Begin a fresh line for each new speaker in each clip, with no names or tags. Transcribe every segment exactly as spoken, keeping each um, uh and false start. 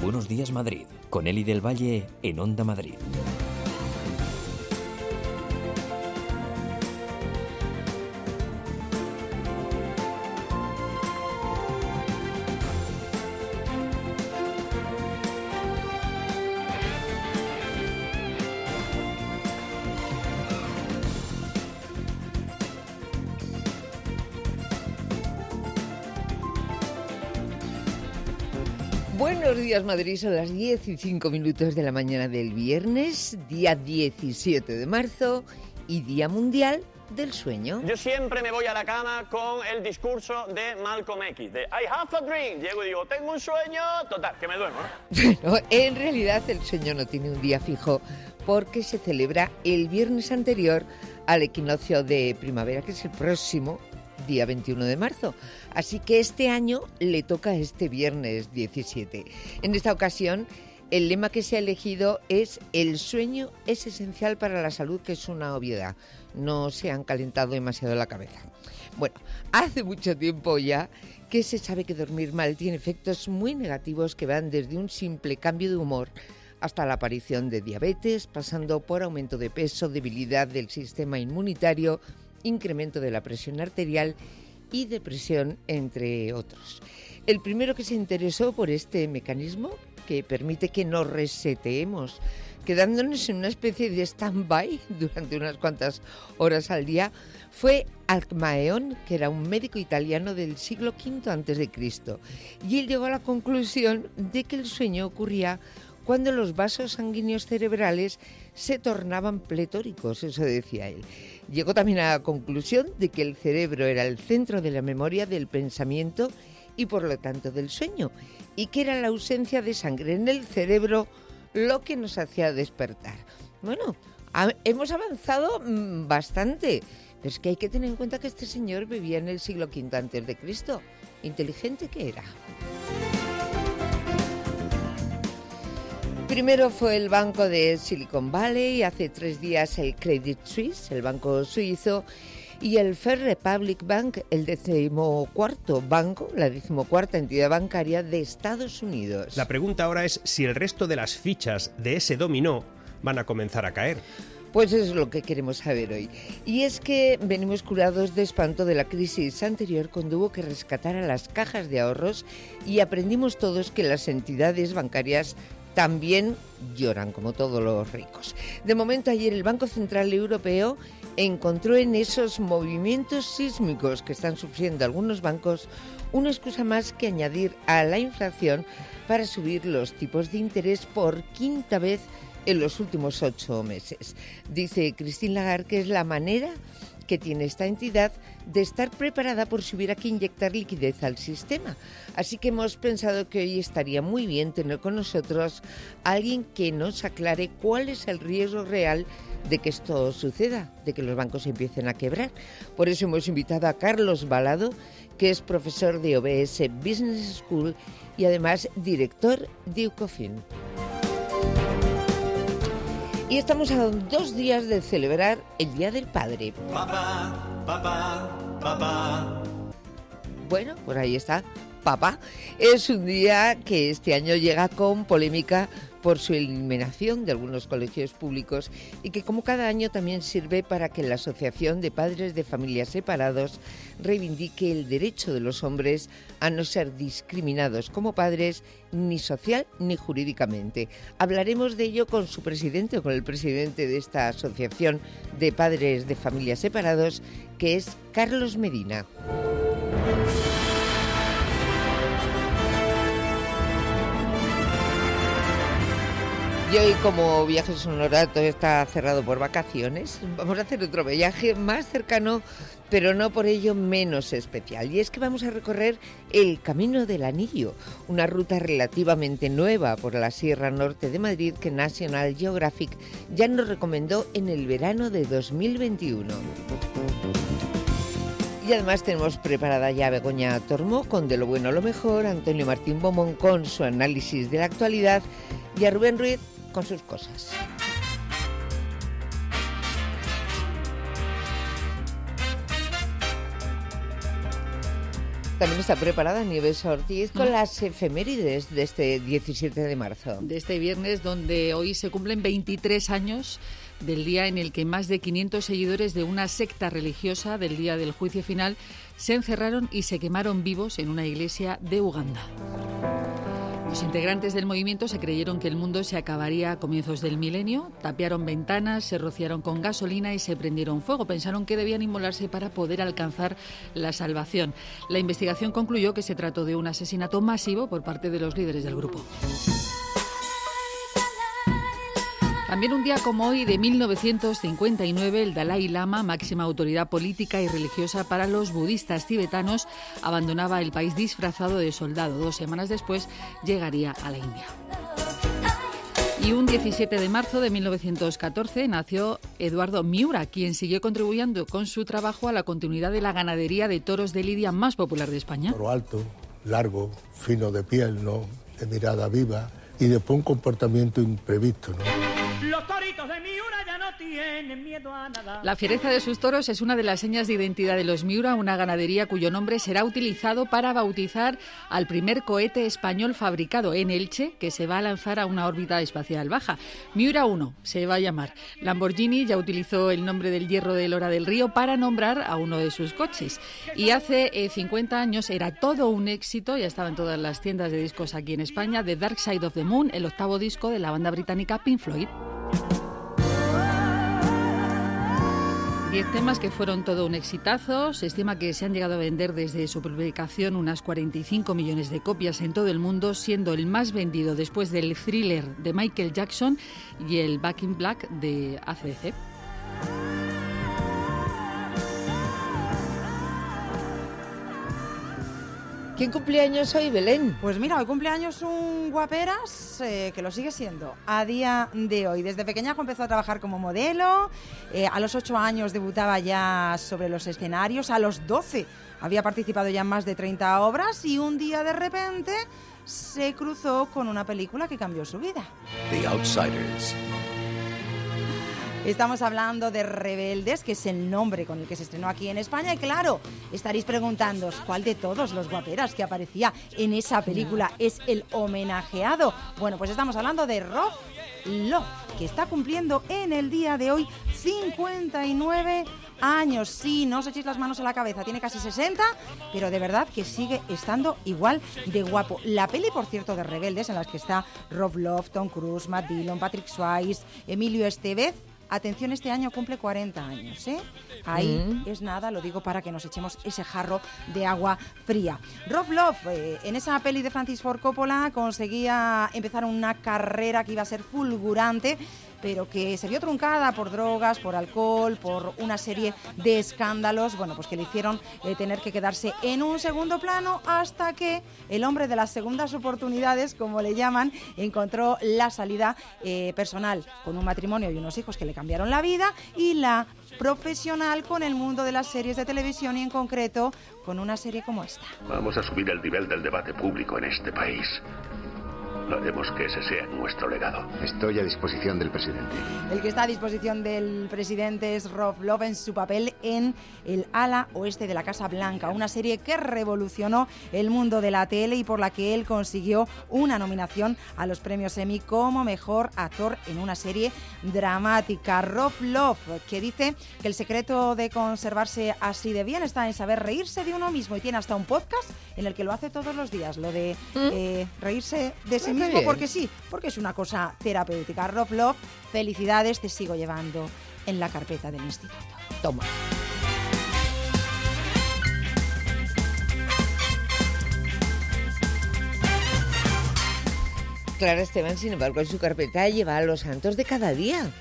Buenos Días Madrid, con Eli del Valle en Onda Madrid.
Buenos días, Madrid. Son las diez y cinco minutos de la mañana del viernes, día diecisiete de marzo y Día Mundial del Sueño.
Yo siempre me voy a la cama con el discurso de Malcolm X, de I have a dream. Llego y digo, tengo un sueño, total, que me duermo, ¿no?
Bueno, en realidad el sueño no tiene un día fijo porque se celebra el viernes anterior al equinoccio de primavera, que es el próximo día veintiuno de marzo. Así que este año le toca este viernes diecisiete. En esta ocasión, el lema que se ha elegido es el sueño es esencial para la salud, que es una obviedad. No se han calentado demasiado la cabeza. Bueno, hace mucho tiempo ya que se sabe que dormir mal tiene efectos muy negativos que van desde un simple cambio de humor hasta la aparición de diabetes, pasando por aumento de peso, debilidad del sistema inmunitario, incremento de la presión arterial y depresión, entre otros. El primero que se interesó por este mecanismo, que permite que nos reseteemos, quedándonos en una especie de stand-by durante unas cuantas horas al día, fue Alcmaeón, que era un médico italiano del siglo quinto antes de Cristo. Y él llegó a la conclusión de que el sueño ocurría cuando los vasos sanguíneos cerebrales se tornaban pletóricos, eso decía él. Llegó también a la conclusión de que el cerebro era el centro de la memoria, del pensamiento y por lo tanto del sueño, y que era la ausencia de sangre en el cerebro lo que nos hacía despertar. Bueno, ha, hemos avanzado mmm, bastante, pero es que hay que tener en cuenta que este señor vivía en el siglo quinto antes de Cristo. Inteligente que era. Primero fue el banco de Silicon Valley, hace tres días el Credit Suisse, el banco suizo, y el First Republic Bank, el decimocuarto banco, la decimocuarta entidad bancaria de Estados Unidos.
La pregunta ahora es si el resto de las fichas de ese dominó van a comenzar a caer.
Pues eso es lo que queremos saber hoy. Y es que venimos curados de espanto de la crisis anterior cuando hubo que rescatar a las cajas de ahorros y aprendimos todos que las entidades bancarias también lloran, como todos los ricos. De momento, ayer el Banco Central Europeo encontró en esos movimientos sísmicos que están sufriendo algunos bancos una excusa más que añadir a la inflación para subir los tipos de interés por quinta vez en los últimos ocho meses. Dice Christine Lagarde que es la manera que tiene esta entidad de estar preparada por si hubiera que inyectar liquidez al sistema. Así que hemos pensado que hoy estaría muy bien tener con nosotros a alguien que nos aclare cuál es el riesgo real de que esto suceda, de que los bancos empiecen a quebrar. Por eso hemos invitado a Carlos Balado, que es profesor de O B S Business School y además director de Ecofin. Y estamos a dos días de celebrar el Día del Padre.
Papá, papá, papá.
Bueno, pues ahí está, papá. Es un día que este año llega con polémica por su eliminación de algunos colegios públicos y que como cada año también sirve para que la Asociación de Padres de Familias Separados reivindique el derecho de los hombres a no ser discriminados como padres ni social ni jurídicamente. Hablaremos de ello con su presidente o con el presidente de esta Asociación de Padres de Familias Separados, que es Carlos Medina. Y hoy, como Viajes Sonora todo está cerrado por vacaciones, vamos a hacer otro viaje más cercano, pero no por ello menos especial. Y es que vamos a recorrer el Camino del Anillo, una ruta relativamente nueva por la Sierra Norte de Madrid que National Geographic ya nos recomendó en el verano de dos mil veintiuno. Y además tenemos preparada ya a Begoña Tormó con De lo bueno a lo mejor, Antonio Martín Bomón con su análisis de la actualidad y a Rubén Ruiz con sus cosas. También está preparada Nieves Ortiz con las efemérides de este diecisiete de marzo.
De este viernes, donde hoy se cumplen veintitrés años del día en el que más de quinientos seguidores de una secta religiosa del día del juicio final se encerraron y se quemaron vivos en una iglesia de Uganda. Los integrantes del movimiento se creyeron que el mundo se acabaría a comienzos del milenio, tapiaron ventanas, se rociaron con gasolina y se prendieron fuego. Pensaron que debían inmolarse para poder alcanzar la salvación. La investigación concluyó que se trató de un asesinato masivo por parte de los líderes del grupo. También un día como hoy de mil novecientos cincuenta y nueve, el Dalai Lama, máxima autoridad política y religiosa para los budistas tibetanos, abandonaba el país disfrazado de soldado. Dos semanas después llegaría a la India. Y un diecisiete de marzo de mil novecientos catorce nació Eduardo Miura, quien siguió contribuyendo con su trabajo a la continuidad de la ganadería de toros de lidia más popular de España.
Toro alto, largo, fino de piel, ¿no?, de mirada viva y después un comportamiento imprevisto, ¿no?
Los toritos de Miura ya no tienen miedo a nada.
La fiereza de sus toros es una de las señas de identidad de los Miura, una ganadería cuyo nombre será utilizado para bautizar al primer cohete español fabricado en Elche, que se va a lanzar a una órbita espacial baja. Miura uno se va a llamar. Lamborghini ya utilizó el nombre del hierro de Lora del Río para nombrar a uno de sus coches. Y hace eh, cincuenta años era todo un éxito, ya estaba en todas las tiendas de discos aquí en España, The Dark Side of the Moon, el octavo disco de la banda británica Pink Floyd. Diez temas que fueron todo un exitazo. Se estima que se han llegado a vender desde su publicación unas cuarenta y cinco millones de copias en todo el mundo, siendo el más vendido después del Thriller de Michael Jackson y el Back in Black de A C D C.
¿Quién cumpleaños hoy, Belén?
Pues mira, hoy cumpleaños un guaperas eh, que lo sigue siendo a día de hoy. Desde pequeñajo empezó a trabajar como modelo, eh, a los ocho años debutaba ya sobre los escenarios, a los doce había participado ya en más de treinta obras y un día de repente se cruzó con una película que cambió su vida.
The Outsiders.
Estamos hablando de Rebeldes, que es el nombre con el que se estrenó aquí en España. Y claro, estaréis preguntándoos cuál de todos los guaperas que aparecía en esa película es el homenajeado. Bueno, pues estamos hablando de Rob Love, que está cumpliendo en el día de hoy cincuenta y nueve años. Sí, no os echéis las manos a la cabeza, tiene casi sesenta, pero de verdad que sigue estando igual de guapo. La peli, por cierto, de Rebeldes, en las que está Rob Love, Tom Cruise, Matt Dillon, Patrick Swayze, Emilio Estevez. Atención, este año cumple cuarenta años, ¿eh? Ahí mm. es nada, lo digo para que nos echemos ese jarro de agua fría. Rob Love, eh, en esa peli de Francis Ford Coppola, conseguía empezar una carrera que iba a ser fulgurante, pero que se vio truncada por drogas, por alcohol, por una serie de escándalos, bueno, pues que le hicieron eh, tener que quedarse en un segundo plano hasta que el hombre de las segundas oportunidades, como le llaman, encontró la salida eh, personal con un matrimonio y unos hijos que le cambiaron la vida, y la profesional con el mundo de las series de televisión y en concreto con una serie como esta.
Vamos a subir el nivel del debate público en este país. No haremos que ese sea nuestro legado.
Estoy a disposición del presidente.
El que está a disposición del presidente es Rob Love en su papel en El ala oeste de la Casa Blanca, una serie que revolucionó el mundo de la tele y por la que él consiguió una nominación a los premios Emmy como mejor actor en una serie dramática. Rob Love, que dice que el secreto de conservarse así de bien está en saber reírse de uno mismo, y tiene hasta un podcast en el que lo hace todos los días, lo de ¿Mm? eh, reírse de sí mismo. Mismo porque sí, porque es una cosa terapéutica. Rob Love, felicidades, te sigo llevando en la carpeta del instituto.
Toma. Clara Esteban, sin embargo, en su carpeta lleva a los santos de cada día.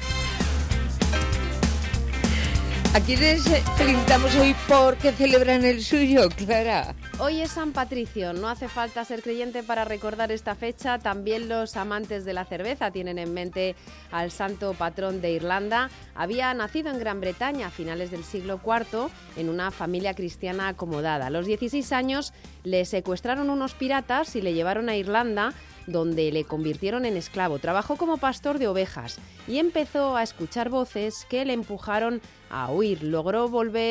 ¿A quiénes felicitamos hoy porque celebran el suyo, Clara?
Hoy es San Patricio, no hace falta ser creyente para recordar esta fecha. También los amantes de la cerveza tienen en mente al santo patrón de Irlanda. Había nacido en Gran Bretaña a finales del siglo cuarto en una familia cristiana acomodada. A los dieciséis años le secuestraron unos piratas y le llevaron a Irlanda, donde le convirtieron en esclavo. Trabajó como pastor de ovejas y empezó a escuchar voces que le empujaron a huir. Logró volver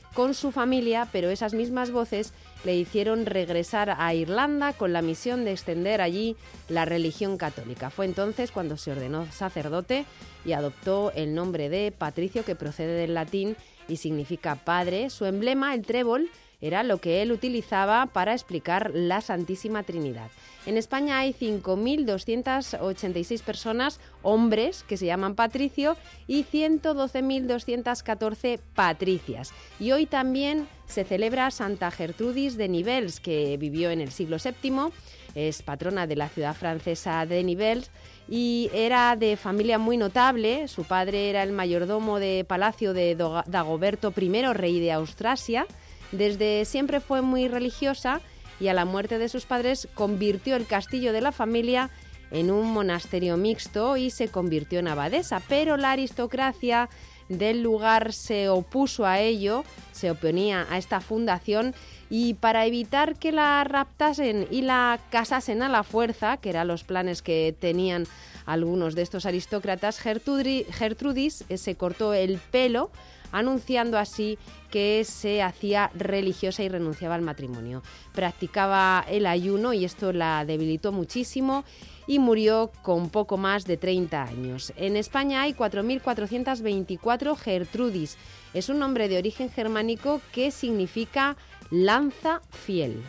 con su familia, pero esas mismas voces le hicieron regresar a Irlanda con la misión de extender allí la religión católica. Fue entonces cuando se ordenó sacerdote y adoptó el nombre de Patricio, que procede del latín y significa padre. Su emblema, el trébol, era lo que él utilizaba para explicar la Santísima Trinidad. En España hay cinco mil doscientas ochenta y seis personas, hombres, que se llaman Patricio, y ciento doce mil doscientas catorce patricias. Y hoy también se celebra Santa Gertrudis de Nivelles, que vivió en el siglo séptimo, es patrona de la ciudad francesa de Nivelles, y era de familia muy notable. Su padre era el mayordomo de palacio de Dagoberto primero, rey de Austrasia. Desde siempre fue muy religiosa y a la muerte de sus padres convirtió el castillo de la familia en un monasterio mixto y se convirtió en abadesa, pero la aristocracia del lugar se opuso a ello, se oponía a esta fundación, y para evitar que la raptasen y la casasen a la fuerza, que eran los planes que tenían algunos de estos aristócratas, Gertrudis se cortó el pelo, anunciando así que se hacía religiosa y renunciaba al matrimonio. Practicaba el ayuno y esto la debilitó muchísimo y murió con poco más de treinta años. En España hay cuatro mil cuatrocientas veinticuatro Gertrudis. Es un nombre de origen germánico que significa lanza fiel.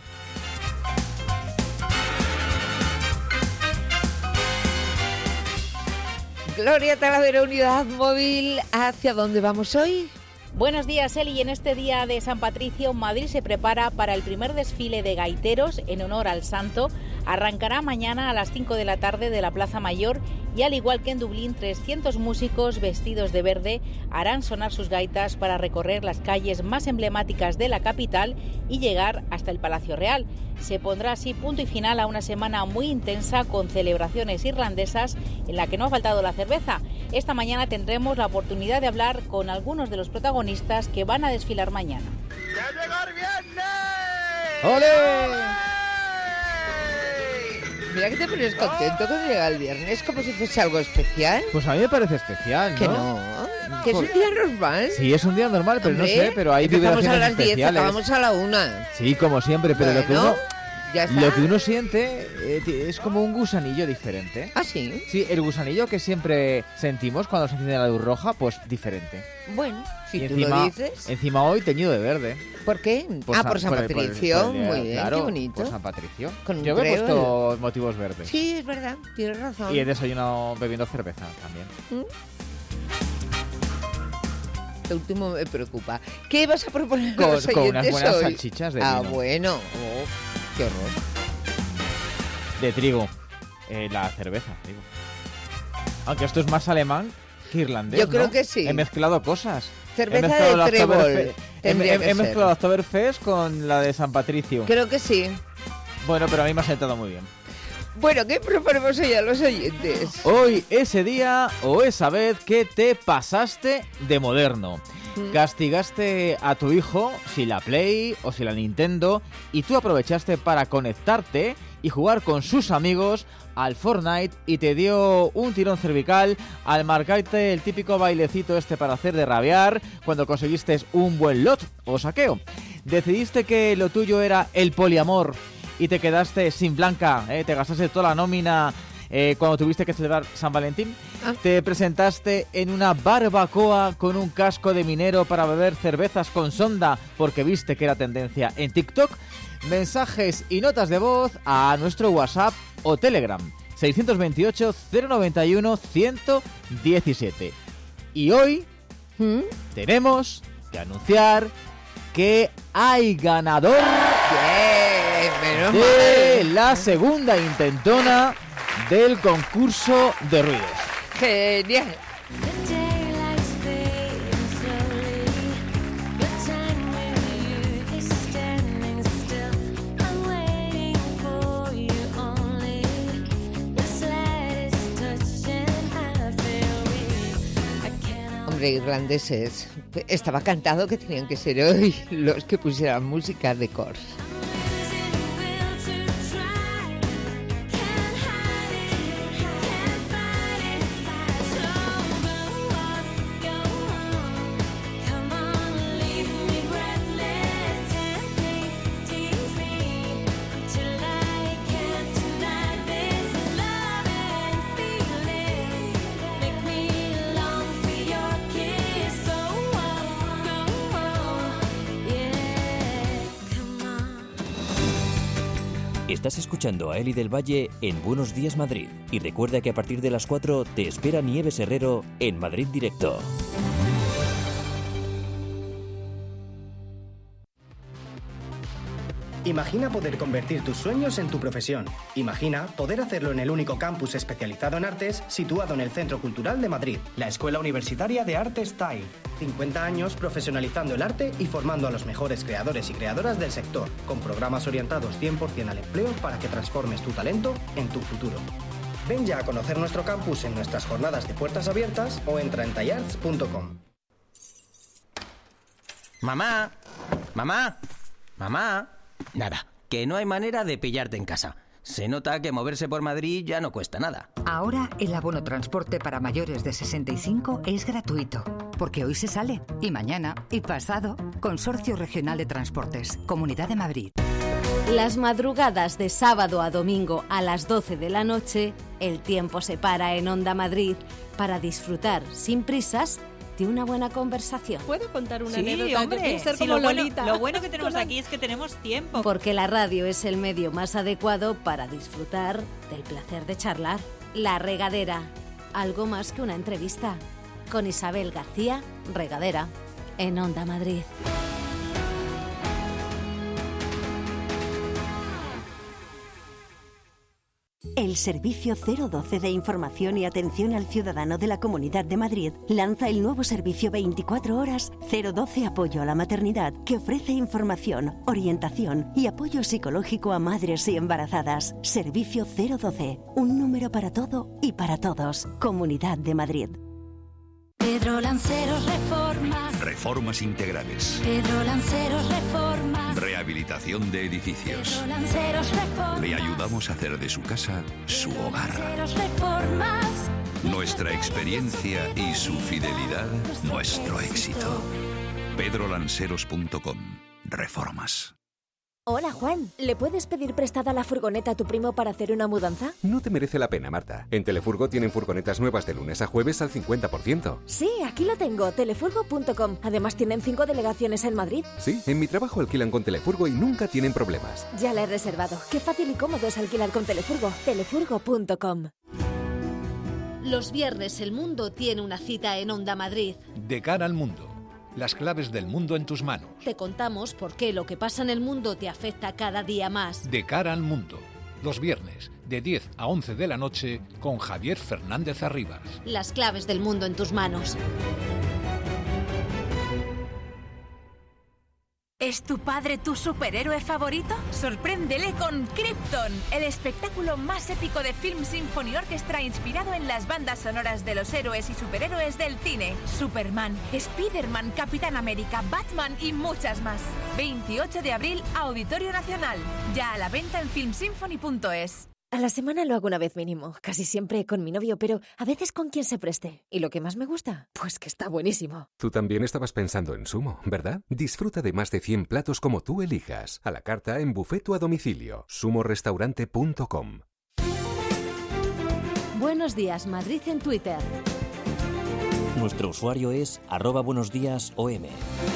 Gloria Talavera, Unidad Móvil. ¿Hacia dónde vamos hoy?
Buenos días, Eli. Y en este día de San Patricio, Madrid se prepara para el primer desfile de gaiteros en honor al santo. Arrancará mañana a las cinco de la tarde de la Plaza Mayor y, al igual que en Dublín, trescientos músicos vestidos de verde harán sonar sus gaitas para recorrer las calles más emblemáticas de la capital y llegar hasta el Palacio Real. Se pondrá así punto y final a una semana muy intensa con celebraciones irlandesas en la que no ha faltado la cerveza. Esta mañana tendremos la oportunidad de hablar con algunos de los protagonistas que van a desfilar mañana.
¡Ya llegó el viernes!
¡Olé! Mira que te pones contento cuando llega el viernes, como si fuese algo especial.
Pues a mí me parece especial, ¿no?
Que no, que es un día normal.
Sí, es un día normal, pero
Hombre,
no sé, pero hay
empezamos
vibraciones
a las diez,
especiales.
acabamos a la una.
Sí, como siempre, pero
Bueno,
lo que uno...
ya está.
Lo que uno siente eh, es como un gusanillo diferente.
¿Ah, sí?
Sí, el gusanillo que siempre sentimos cuando se enciende la luz roja, pues diferente.
Bueno, si
y
tú
encima,
lo dices.
Encima hoy teñido de verde.
¿Por qué?
Por
ah,
San-
por San
por el- por el-
Patricio.
por el-
Muy bien,
claro,
qué bonito.
por San Patricio.
Con un
Yo me he
trébol.
puesto motivos verdes.
Sí, es verdad, tienes razón.
Y he desayunado bebiendo cerveza también.
¿Mm? Lo último me preocupa. ¿Qué vas a proponer
Con-
a los
con unas
oyentes
buenas
hoy?
salchichas de
Ah,
vino.
bueno. Oh, qué horror.
De trigo. Eh, la cerveza, digo. Aunque esto es más alemán que irlandés,
Yo creo
¿no?
que sí.
He mezclado cosas.
Cerveza
He mezclado
de
la
trébol,
Oktoberfe- He,
tendría
he-
que
he
ser.
mezclado la Oktoberfest con la de San Patricio.
Creo que sí.
Bueno, pero a mí me ha sentado muy bien.
Bueno, ¿qué proponemos hoy a los oyentes?
Hoy, ese día o esa vez que te pasaste de moderno.
Mm.
Castigaste a tu hijo si la Play o si la Nintendo y tú aprovechaste para conectarte y jugar con sus amigos al Fortnite y te dio un tirón cervical al marcarte el típico bailecito este para hacer de rabiar cuando conseguiste un buen lot o saqueo. Decidiste que lo tuyo era el poliamor y te quedaste sin Blanca, ¿eh? Te gastaste toda la nómina eh, cuando tuviste que celebrar San Valentín.
Ah.
Te presentaste en una barbacoa con un casco de minero para beber cervezas con sonda porque viste que era tendencia en TikTok. Mensajes y notas de voz a nuestro WhatsApp o Telegram seiscientos veintiocho, cero noventa y uno, ciento diecisiete. Y hoy
¿Mm?
tenemos que anunciar que hay ganador
Bien, menos
de
mal.
la segunda intentona del concurso de ruidos.
Genial. Hombre, irlandeses. Estaba cantado que tenían que ser hoy los que pusieran música de Corrs.
Estás escuchando a Eli del Valle en Buenos Días Madrid. Y recuerda que a partir de las cuatro te espera Nieves Herrero en Madrid Directo.
Imagina poder convertir tus sueños en tu profesión. Imagina poder hacerlo en el único campus especializado en artes situado en el Centro Cultural de Madrid, la Escuela Universitaria de Arte Style. cincuenta años profesionalizando el arte y formando a los mejores creadores y creadoras del sector, con programas orientados cien por ciento al empleo para que transformes tu talento en tu futuro. Ven ya a conocer nuestro campus en nuestras jornadas de puertas abiertas o entra en tallarts punto com.
Mamá, mamá, mamá. Nada, que no hay manera de pillarte en casa. Se nota que moverse por Madrid ya no cuesta nada.
Ahora el abono transporte para mayores de sesenta y cinco es gratuito, porque hoy se sale, y mañana, y pasado. Consorcio Regional de Transportes, Comunidad de Madrid.
Las madrugadas de sábado a domingo a las doce de la noche, el tiempo se para en Onda Madrid para disfrutar sin prisas de una buena conversación.
¿Puedo contar una
Sí,
anécdota?
hombre,
Yo quiero ser
sí,
como
lo, bueno,
Lolita.
lo bueno que tenemos aquí es que tenemos tiempo.
Porque la radio es el medio más adecuado para disfrutar del placer de charlar. La Regadera, algo más que una entrevista. Con Isabel García, Regadera, en Onda Madrid.
El Servicio cero doce de Información y Atención al Ciudadano de la Comunidad de Madrid lanza el nuevo servicio veinticuatro horas cero doce Apoyo a la Maternidad, que ofrece información, orientación y apoyo psicológico a madres y embarazadas. Servicio cero doce, un número para todo y para todos. Comunidad de Madrid.
Pedro Lanceros Reformas.
Reformas integrales.
Pedro Lanceros Reformas.
Rehabilitación de edificios.
Pedro Lanceros Reformas.
Le ayudamos a hacer de su casa su hogar.
Lanceros Reformas.
Nuestra experiencia y su fidelidad, nuestro éxito. pedro lanceros punto com. Reformas.
Hola Juan, ¿le puedes pedir prestada la furgoneta a tu primo para hacer una mudanza?
No te merece la pena, Marta. En Telefurgo tienen furgonetas nuevas de lunes a jueves al cincuenta por ciento.
Sí, aquí lo tengo, telefurgo punto com. Además tienen cinco delegaciones en Madrid.
Sí, en mi trabajo alquilan con Telefurgo y nunca tienen problemas.
Ya la he reservado. Qué fácil y cómodo es alquilar con Telefurgo. telefurgo punto com.
Los viernes el mundo tiene una cita en Onda Madrid.
De cara al mundo. Las claves del mundo en tus manos.
Te contamos por qué lo que pasa en el mundo te afecta cada día más.
De cara al mundo. Los viernes, de diez a once de la noche, con Javier Fernández Arribas.
Las claves del mundo en tus manos.
¿Es tu padre tu superhéroe favorito? Sorpréndele con Krypton, el espectáculo más épico de Film Symphony Orchestra inspirado en las bandas sonoras de los héroes y superhéroes del cine. Superman, Spiderman, Capitán América, Batman y muchas más. veintiocho de abril, Auditorio Nacional. Ya a la venta en film symphony punto es.
A la semana lo hago una vez mínimo, casi siempre con mi novio, pero a veces con quien se preste. ¿Y lo que más me gusta? Pues que está buenísimo.
Tú también estabas pensando en Sumo, ¿verdad? Disfruta de más de cien platos como tú elijas. A la carta en buffet o a domicilio. sumo restaurante punto com.
Buenos días, Madrid en Twitter.
Nuestro usuario es arroba buenos días O M.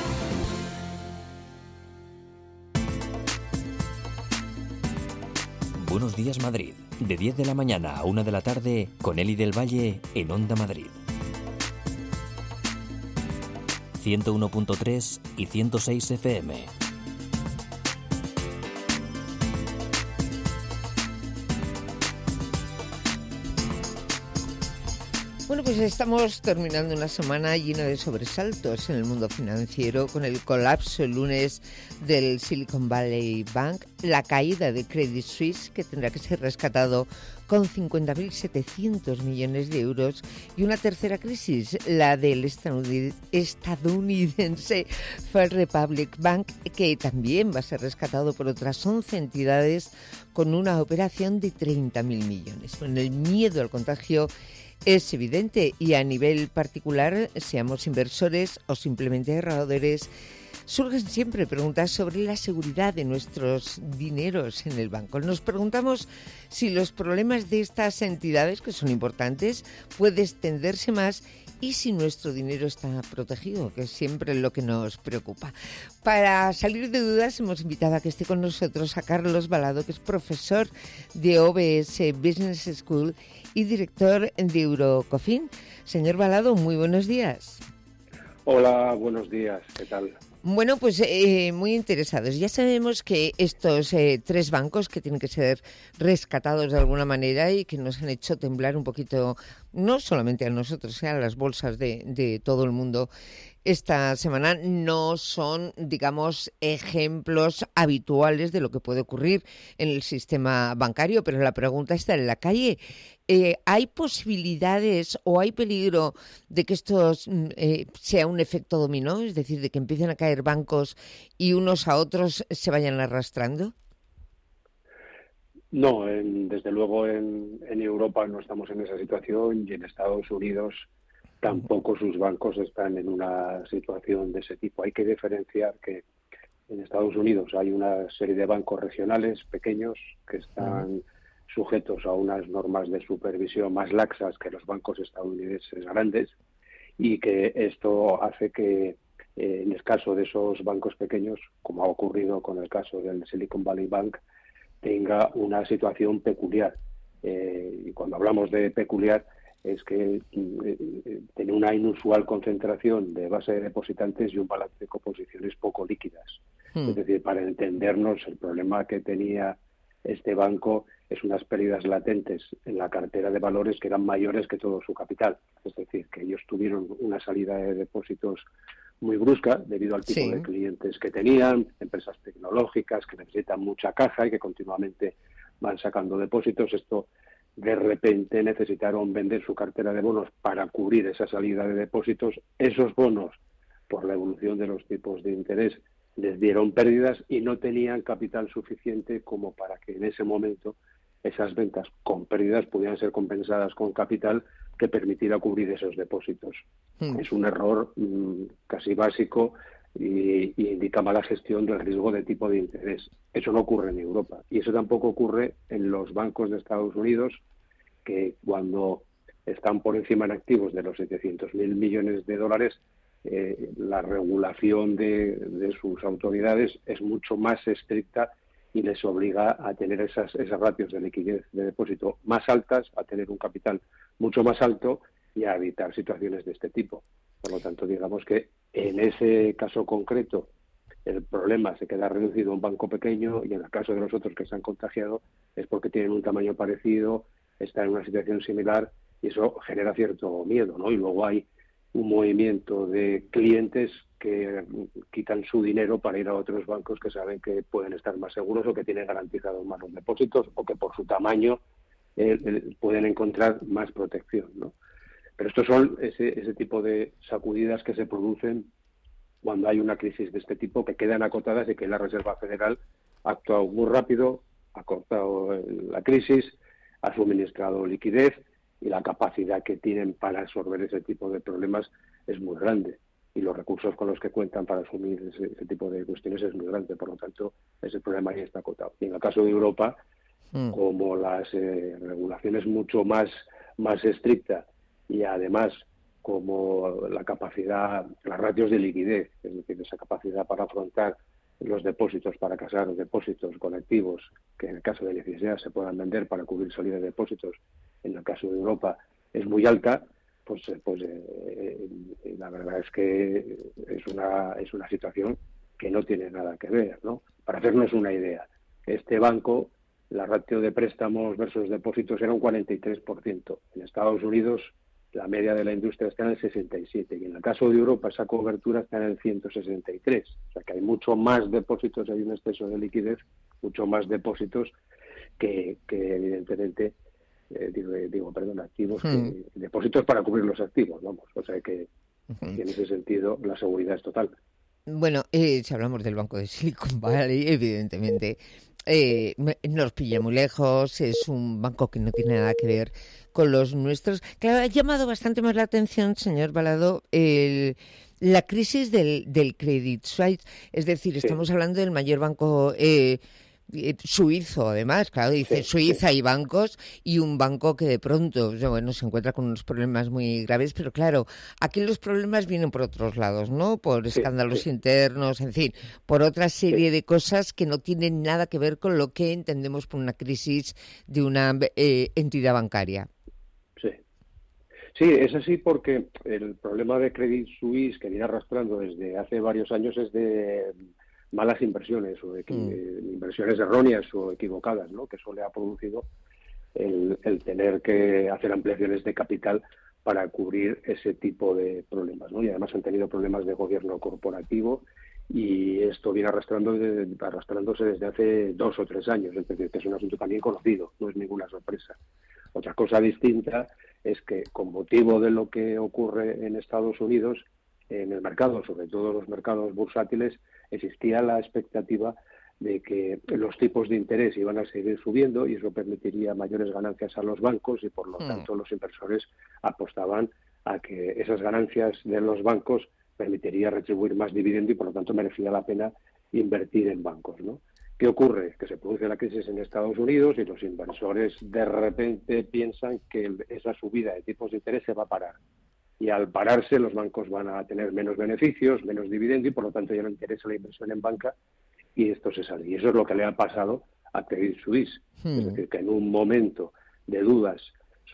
Buenos días Madrid, de diez de la mañana a una de la tarde, con Eli del Valle en Onda Madrid. ciento uno punto tres y ciento seis F M.
Bueno, pues estamos terminando una semana llena de sobresaltos en el mundo financiero, con el colapso el lunes del Silicon Valley Bank, la caída de Credit Suisse, que tendrá que ser rescatado con cincuenta mil setecientos millones de euros, y una tercera crisis, la del estadounidense First Republic Bank, que también va a ser rescatado por otras once entidades con una operación de treinta mil millones. Bueno, el miedo al contagio es evidente, y a nivel particular, seamos inversores o simplemente ahorradores, surgen siempre preguntas sobre la seguridad de nuestros dineros en el banco. Nos preguntamos si los problemas de estas entidades, que son importantes, pueden extenderse más y si nuestro dinero está protegido, que es siempre lo que nos preocupa. Para salir de dudas, hemos invitado a que esté con nosotros a Carlos Balado, que es profesor de O B S Business School y director de Eurocofin. Señor Balado, muy buenos días.
Hola, buenos días. ¿Qué tal?
Bueno, pues eh, muy interesados. Ya sabemos que estos eh, tres bancos que tienen que ser rescatados de alguna manera y que nos han hecho temblar un poquito, no solamente a nosotros, sino a las bolsas de, de todo el mundo esta semana, no son, digamos, ejemplos habituales de lo que puede ocurrir en el sistema bancario, pero la pregunta está en la calle. Eh, ¿Hay posibilidades o hay peligro de que esto eh, sea un efecto dominó? Es decir, de que empiecen a caer bancos y unos a otros se vayan arrastrando.
No, en, desde luego en, en Europa no estamos en esa situación y en Estados Unidos tampoco sus bancos están en una situación de ese tipo. Hay que diferenciar que en Estados Unidos hay una serie de bancos regionales pequeños que están uh-huh. sujetos a unas normas de supervisión más laxas que los bancos estadounidenses grandes y que esto hace que eh, en el caso de esos bancos pequeños, como ha ocurrido con el caso del Silicon Valley Bank, tenga una situación peculiar. Eh, y cuando hablamos de peculiar es que eh, tiene una inusual concentración de base de depositantes y un balance de composiciones poco líquidas. Hmm. Es decir, para entendernos, el problema que tenía este banco es unas pérdidas latentes en la cartera de valores que eran mayores que todo su capital. Es decir, que ellos tuvieron una salida de depósitos muy brusca debido al tipo sí. de clientes que tenían, empresas tecnológicas que necesitan mucha caja y que continuamente van sacando depósitos. Esto de repente necesitaron vender su cartera de bonos para cubrir esa salida de depósitos. Esos bonos, por la evolución de los tipos de interés, les dieron pérdidas y no tenían capital suficiente como para que en ese momento esas ventas con pérdidas pudieran ser compensadas con capital que permitiera cubrir esos depósitos. Mm. Es un error mmm, casi básico y, y indica mala gestión del riesgo de tipo de interés. Eso no ocurre en Europa y eso tampoco ocurre en los bancos de Estados Unidos, que cuando están por encima en activos de los setecientos mil millones de dólares, eh, la regulación de, de sus autoridades es mucho más estricta y les obliga a tener esas, esas ratios de liquidez de depósito más altas, a tener un capital mucho más alto y a evitar situaciones de este tipo. Por lo tanto, digamos que en ese caso concreto el problema se queda reducido a un banco pequeño y en el caso de los otros que se han contagiado es porque tienen un tamaño parecido, están en una situación similar y eso genera cierto miedo, ¿no? Y luego hay un movimiento de clientes que quitan su dinero para ir a otros bancos que saben que pueden estar más seguros o que tienen garantizados más los depósitos o que por su tamaño eh, eh, pueden encontrar más protección, ¿no? Pero estos son ese, ese tipo de sacudidas que se producen cuando hay una crisis de este tipo, que quedan acotadas y que la Reserva Federal ha actuado muy rápido, ha cortado la crisis, ha suministrado liquidez y la capacidad que tienen para absorber ese tipo de problemas es muy grande y los recursos con los que cuentan para asumir ese, ese tipo de cuestiones es muy grande. Por lo tanto, ese problema ya está acotado. Y en el caso de Europa, mm. como las eh, regulaciones mucho más, más estrictas y además como la capacidad, las ratios de liquidez, es decir, esa capacidad para afrontar los depósitos, para casar los depósitos con activos que en el caso de necesidad se puedan vender para cubrir salida de depósitos, en el caso de Europa es muy alta, pues, pues eh, eh, la verdad es que es una, es una situación que no tiene nada que ver, ¿no? Para hacernos una idea, este banco, la ratio de préstamos versus depósitos era un cuarenta y tres por ciento. En Estados Unidos la media de la industria está en el sesenta y siete por ciento y en el caso de Europa esa cobertura está en el ciento sesenta y tres por ciento. O sea que hay mucho más depósitos, hay un exceso de liquidez, mucho más depósitos que, que evidentemente, eh, digo, digo, perdón, activos, hmm. que, depósitos para cubrir los activos, vamos. O sea que, uh-huh. que en ese sentido la seguridad es total.
Bueno, eh, si hablamos del Banco de Silicon Valley, evidentemente eh, nos pilla muy lejos, es un banco que no tiene nada que ver con los nuestros. Claro, ha llamado bastante más la atención, señor Balado, el, La crisis del, del Credit Suisse, es decir, estamos sí. hablando del mayor banco eh, suizo, además, claro, dice sí, Suiza sí. y bancos, y un banco que de pronto, bueno, se encuentra con unos problemas muy graves, pero claro, aquí los problemas vienen por otros lados, ¿no? Por escándalos sí, sí. internos, en fin, por otra serie sí. de cosas que no tienen nada que ver con lo que entendemos por una crisis de una eh, entidad bancaria.
Sí. Sí, es así porque el problema de Credit Suisse que viene arrastrando desde hace varios años es de malas inversiones o equi- mm. inversiones erróneas o equivocadas, ¿no? Que eso le ha producido el, el tener que hacer ampliaciones de capital para cubrir ese tipo de problemas, ¿no? Y además han tenido problemas de gobierno corporativo y esto viene arrastrando de, arrastrándose desde hace dos o tres años, es decir, que es un asunto también conocido, no es ninguna sorpresa. Otra cosa distinta es que con motivo de lo que ocurre en Estados Unidos, en el mercado, sobre todo los mercados bursátiles, existía la expectativa de que los tipos de interés iban a seguir subiendo y eso permitiría mayores ganancias a los bancos y por lo mm. tanto los inversores apostaban a que esas ganancias de los bancos permitiría retribuir más dividendo y por lo tanto merecía la pena invertir en bancos, ¿no? ¿Qué ocurre? Que se produce la crisis en Estados Unidos y los inversores de repente piensan que esa subida de tipos de interés se va a parar. Y al pararse los bancos van a tener menos beneficios, menos dividendo y por lo tanto ya no interesa la inversión en banca y esto se sale. Y eso es lo que le ha pasado a Credit Suisse. Hmm. Es decir, que en un momento de dudas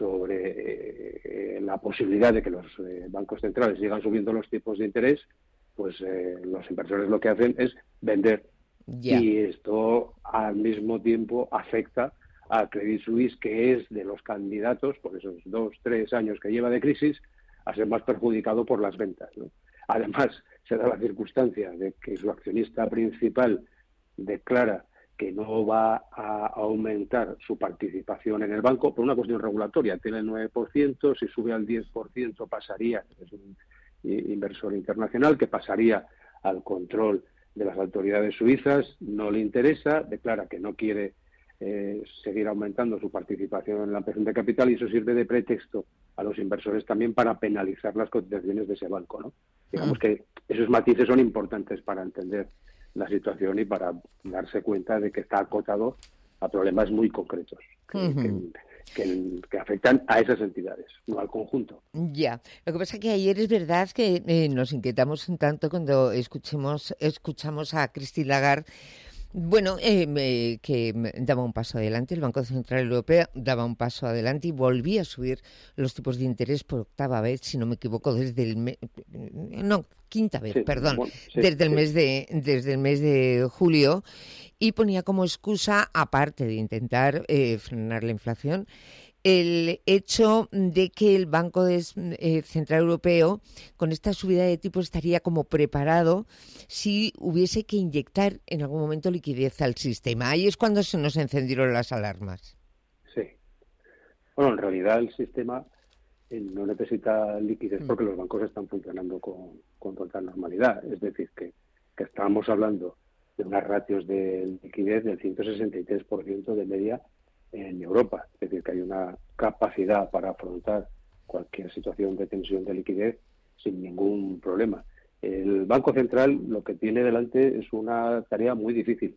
sobre eh, la posibilidad de que los eh, bancos centrales sigan subiendo los tipos de interés, pues eh, los inversores lo que hacen es vender. Yeah. Y esto al mismo tiempo afecta a Credit Suisse, que es de los candidatos, por esos dos, tres años que lleva de crisis, a ser más perjudicado por las ventas, ¿no? Además, se da la circunstancia de que su accionista principal declara que no va a aumentar su participación en el banco por una cuestión regulatoria. Tiene el nueve por ciento, si sube al diez por ciento pasaría, es un inversor internacional que pasaría al control de las autoridades suizas, no le interesa, declara que no quiere eh, seguir aumentando su participación en la ampliación de capital y eso sirve de pretexto a los inversores también para penalizar las cotizaciones de ese banco, ¿no? Digamos que esos matices son importantes para entender la situación y para darse cuenta de que está acotado a problemas muy concretos que, uh-huh. que, que, que afectan a esas entidades, no al conjunto.
Ya, lo que pasa es que ayer es verdad que eh, nos inquietamos un tanto cuando escuchemos, escuchamos a Christine Lagarde. Bueno, eh, eh, que daba un paso adelante, el Banco Central Europeo daba un paso adelante y volvía a subir los tipos de interés por octava vez, si no me equivoco, desde el mes, no, quinta vez, sí, perdón, bueno, sí, desde el sí. mes de desde el mes de julio y ponía como excusa, aparte de intentar eh, frenar la inflación, el hecho de que el Banco de, eh, Central Europeo con esta subida de tipos estaría como preparado si hubiese que inyectar en algún momento liquidez al sistema. Ahí es cuando se nos encendieron las alarmas.
Sí. Bueno, en realidad el sistema eh, no necesita liquidez porque los bancos están funcionando con, con total normalidad. Es decir, que, que estábamos hablando de unas ratios de liquidez del ciento sesenta y tres por ciento de media en Europa, es decir, que hay una capacidad para afrontar cualquier situación de tensión de liquidez sin ningún problema. El Banco Central lo que tiene delante es una tarea muy difícil,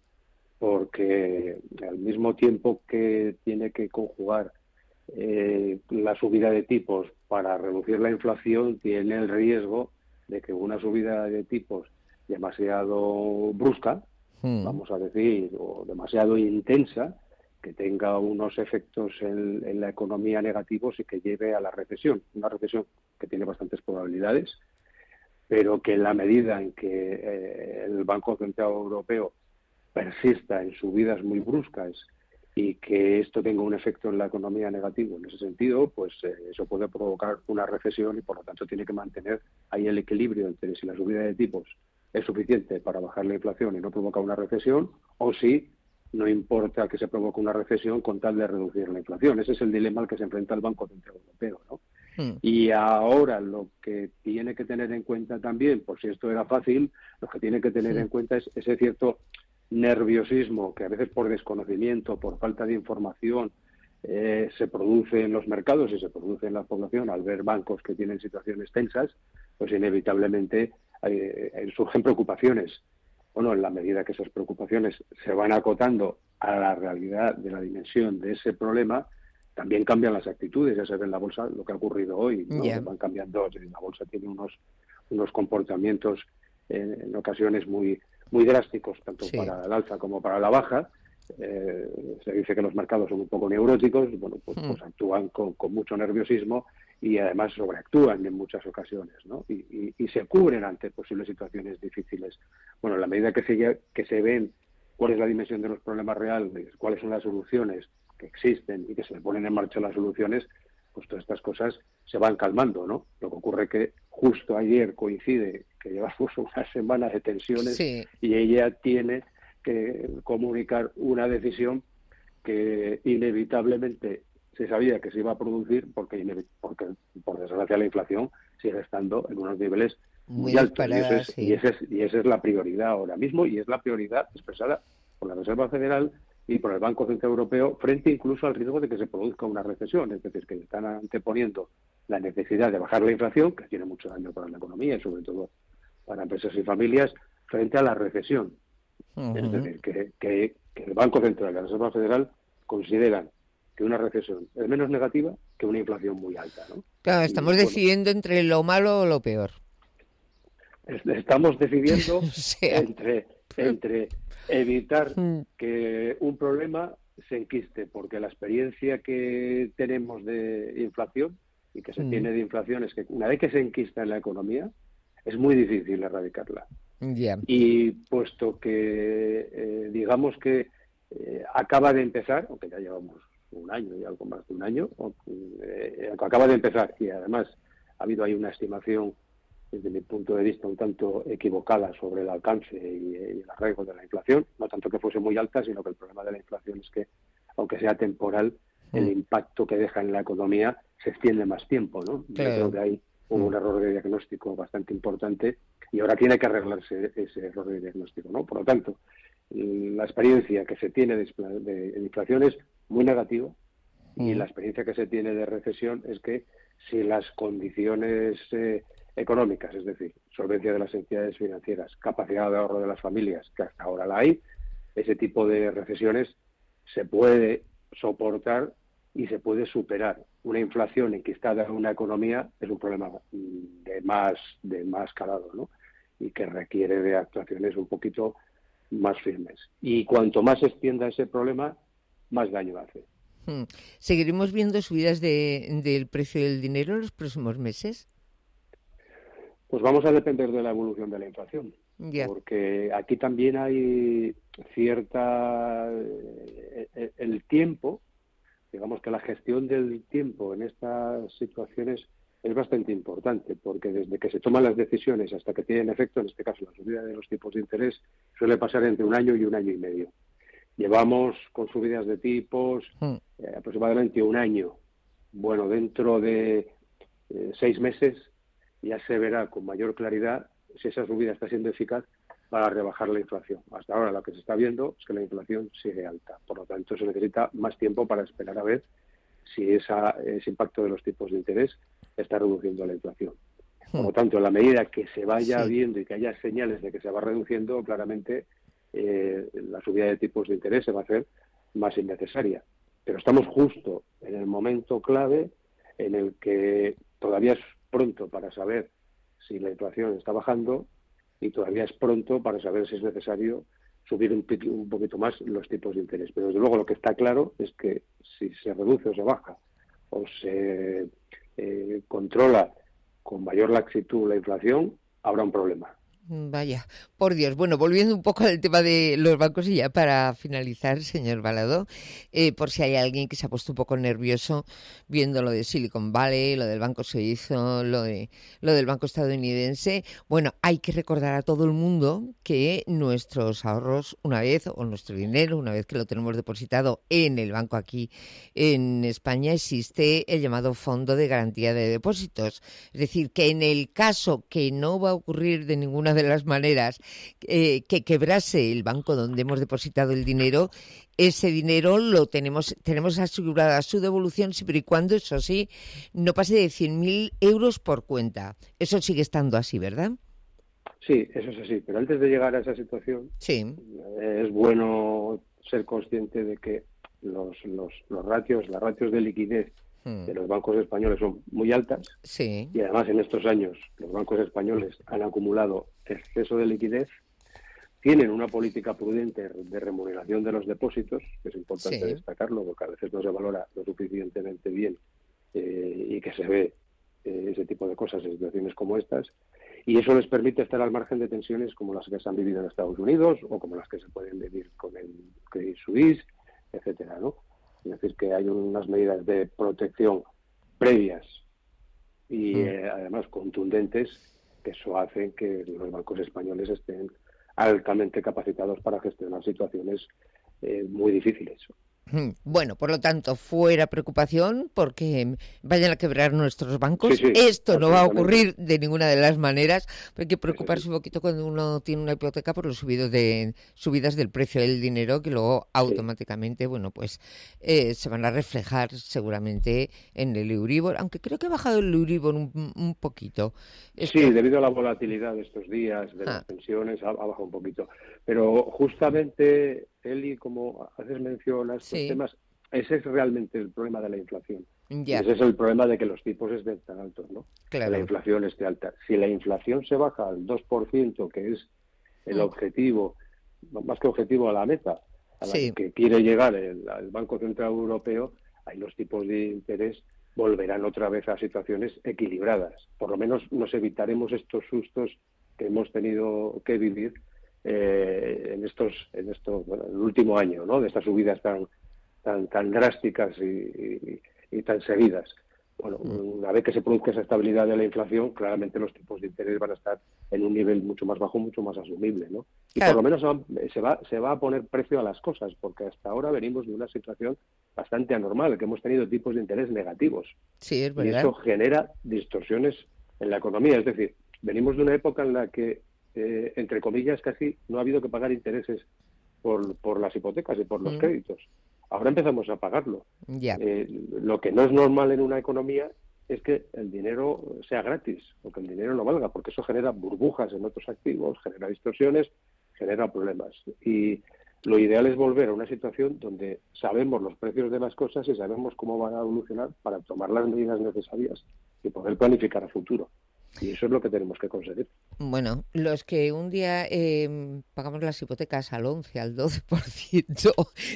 porque al mismo tiempo que tiene que conjugar eh, la subida de tipos para reducir la inflación, tiene el riesgo de que una subida de tipos demasiado brusca, hmm. vamos a decir, o demasiado intensa, que tenga unos efectos en, en la economía negativos y que lleve a la recesión. Una recesión que tiene bastantes probabilidades, pero que en la medida en que eh, el Banco Central Europeo persista en subidas muy bruscas y que esto tenga un efecto en la economía negativo en ese sentido, pues eh, eso puede provocar una recesión y por lo tanto tiene que mantener ahí el equilibrio entre si la subida de tipos es suficiente para bajar la inflación y no provoca una recesión o si no importa que se provoque una recesión con tal de reducir la inflación. Ese es el dilema al que se enfrenta el Banco Central Europeo, ¿no? Mm. Y ahora lo que tiene que tener en cuenta también, por si esto era fácil, lo que tiene que tener sí. en cuenta es ese cierto nerviosismo que a veces por desconocimiento, por falta de información, eh, se produce en los mercados y se produce en la población al ver bancos que tienen situaciones tensas, pues inevitablemente eh, surgen preocupaciones. Bueno, en la medida que esas preocupaciones se van acotando a la realidad de la dimensión de ese problema, también cambian las actitudes. Ya se ve en la bolsa lo que ha ocurrido hoy, ¿no? Yeah. Van cambiando. La bolsa tiene unos unos comportamientos eh, en ocasiones muy muy drásticos, tanto sí. para el alza como para la baja. Eh, se dice que los mercados son un poco neuróticos, bueno, pues, mm. pues actúan con, con mucho nerviosismo y además sobreactúan en muchas ocasiones, ¿no? Y, y, y se cubren ante posibles situaciones difíciles. Bueno, en la medida que se, que se ven cuál es la dimensión de los problemas reales, cuáles son las soluciones que existen y que se le ponen en marcha las soluciones, pues todas estas cosas se van calmando, ¿no? Lo que ocurre que justo ayer coincide que llevamos una semana de tensiones sí. y ella tiene que comunicar una decisión que inevitablemente se sabía que se iba a producir porque, porque por desgracia, la inflación sigue estando en unos niveles muy, muy altos. Parada, y, es, sí. y, esa es, y esa es la prioridad ahora mismo, y es la prioridad expresada por la Reserva Federal y por el Banco Central Europeo, frente incluso al riesgo de que se produzca una recesión. Es decir, que están anteponiendo la necesidad de bajar la inflación, que tiene mucho daño para la economía y sobre todo para empresas y familias, frente a la recesión. Uh-huh. Es decir, que, que, que el Banco Central y la Reserva Federal consideran que una recesión es menos negativa que una inflación muy alta, ¿no?
Claro, estamos y, decidiendo bueno, entre lo malo o lo peor.
Estamos decidiendo o sea, entre, entre evitar mm. que un problema se enquiste, porque la experiencia que tenemos de inflación y que se mm. tiene de inflación es que una vez que se enquista en la economía es muy difícil erradicarla.
Yeah.
Y puesto que eh, digamos que eh, acaba de empezar, aunque ya llevamos un año y algo más de un año, eh, acaba de empezar y además ha habido ahí una estimación desde mi punto de vista un tanto equivocada sobre el alcance y, y el arraigo de la inflación, no tanto que fuese muy alta, sino que el problema de la inflación es que, aunque sea temporal, mm. el impacto que deja en la economía se extiende más tiempo, ¿no? Claro. Yo creo que ahí hubo un error de diagnóstico bastante importante y ahora tiene que arreglarse ese error de diagnóstico, ¿no? Por lo tanto, la experiencia que se tiene de, de, de inflación es muy negativa mm. y la experiencia que se tiene de recesión es que si las condiciones eh, económicas, es decir, solvencia de las entidades financieras, capacidad de ahorro de las familias, que hasta ahora la hay, ese tipo de recesiones se puede soportar y se puede superar. Una inflación enquistada en una economía es un problema de más de más calado, ¿no? Y que requiere de actuaciones un poquito más firmes. Y cuanto más se extienda ese problema, más daño hace.
Hmm. ¿Seguiremos viendo subidas de, del precio del dinero en los próximos meses?
Pues vamos a depender de la evolución de la inflación.
Yeah.
Porque aquí también hay cierta... El, el tiempo, digamos que la gestión del tiempo en estas situaciones es bastante importante, porque desde que se toman las decisiones hasta que tienen efecto, en este caso la subida de los tipos de interés, suele pasar entre un año y un año y medio. Llevamos con subidas de tipos mm. eh, aproximadamente un año. Bueno, dentro de eh, seis meses ya se verá con mayor claridad si esa subida está siendo eficaz para rebajar la inflación. Hasta ahora lo que se está viendo es que la inflación sigue alta. Por lo tanto, se necesita más tiempo para esperar a ver si esa, ese impacto de los tipos de interés está reduciendo la inflación. Por lo tanto, en la medida que se vaya sí. viendo y que haya señales de que se va reduciendo, claramente eh, la subida de tipos de interés se va a hacer más innecesaria. Pero estamos justo en el momento clave en el que todavía es pronto para saber si la inflación está bajando y todavía es pronto para saber si es necesario subir un, un poquito más los tipos de interés. Pero desde luego lo que está claro es que si se reduce o se baja o se eh, controla con mayor laxitud la inflación, habrá un problema.
Vaya, por Dios. Bueno, volviendo un poco al tema de los bancos y ya para finalizar, señor Balado, eh, por si hay alguien que se ha puesto un poco nervioso viendo lo de Silicon Valley, lo del banco suizo, lo de lo del banco estadounidense. Bueno, hay que recordar a todo el mundo que nuestros ahorros, una vez, o nuestro dinero, una vez que lo tenemos depositado en el banco aquí en España, existe el llamado Fondo de Garantía de Depósitos. Es decir, que en el caso que no va a ocurrir de ninguna ninguna de las maneras eh, que quebrase el banco donde hemos depositado el dinero, ese dinero lo tenemos tenemos asegurada su devolución siempre y cuando, eso sí, no pase de cien mil euros por cuenta. Eso sigue estando así, ¿verdad?
Sí, eso es así. Pero antes de llegar a esa situación,
sí.
es bueno ser consciente de que los, los, los ratios, las ratios de liquidez hmm. de los bancos españoles son muy altas.
Sí.
Y además en estos años los bancos españoles han acumulado exceso de liquidez, tienen una política prudente de remuneración de los depósitos, que es importante sí. destacarlo, porque a veces no se valora lo suficientemente bien eh, y que se ve eh, ese tipo de cosas en situaciones como estas, y eso les permite estar al margen de tensiones como las que se han vivido en Estados Unidos o como las que se pueden vivir con el Credit Suisse, etcétera, ¿no? Es decir, que hay unas medidas de protección previas y mm. eh, además contundentes, que eso hace que los bancos españoles estén altamente capacitados para gestionar situaciones eh, muy difíciles.
Bueno, por lo tanto, fuera preocupación porque vayan a quebrar nuestros bancos.
Sí, sí,
Esto no va a ocurrir de ninguna de las maneras. Hay que preocuparse un poquito cuando uno tiene una hipoteca por los subidos de, subidas del precio del dinero, que luego automáticamente, sí. bueno, pues eh, se van a reflejar seguramente en el Euribor, aunque creo que ha bajado el Euribor un, un poquito.
Esto... Sí, debido a la volatilidad de estos días, de ah. las pensiones, ha, ha bajado un poquito. Pero justamente, Eli, como haces mención a estos sí. temas, ese es realmente el problema de la inflación.
Ya.
Ese es el problema de que los tipos estén tan altos, ¿no?
Claro.
La inflación esté alta. Si la inflación se baja al dos por ciento, que es el mm. objetivo, más que objetivo, a la meta, a la sí. que quiere llegar el, el Banco Central Europeo, ahí los tipos de interés volverán otra vez a situaciones equilibradas. Por lo menos nos evitaremos estos sustos que hemos tenido que vivir Eh, en estos, en estos, bueno, el último año, ¿no? De estas subidas tan, tan, tan drásticas y, y, y tan seguidas. Bueno, una vez que se produzca esa estabilidad de la inflación, claramente los tipos de interés van a estar en un nivel mucho más bajo, mucho más asumible, ¿no? Y claro. por lo menos se va, se va a poner precio a las cosas, porque hasta ahora venimos de una situación bastante anormal, que hemos tenido tipos de interés negativos.
Sí, es verdad.
Y eso genera distorsiones en la economía. Es decir, venimos de una época en la que Eh, entre comillas, casi no ha habido que pagar intereses por, por las hipotecas y por los mm. créditos. Ahora empezamos a pagarlo.
Yeah.
Eh, lo que no es normal en una economía es que el dinero sea gratis, o que el dinero no valga, porque eso genera burbujas en otros activos, genera distorsiones, genera problemas. Y lo ideal es volver a una situación donde sabemos los precios de las cosas y sabemos cómo van a evolucionar para tomar las medidas necesarias y poder planificar a futuro. Y eso es lo que tenemos que conseguir.
Bueno, los que un día eh, pagamos las hipotecas al once, al doce por ciento,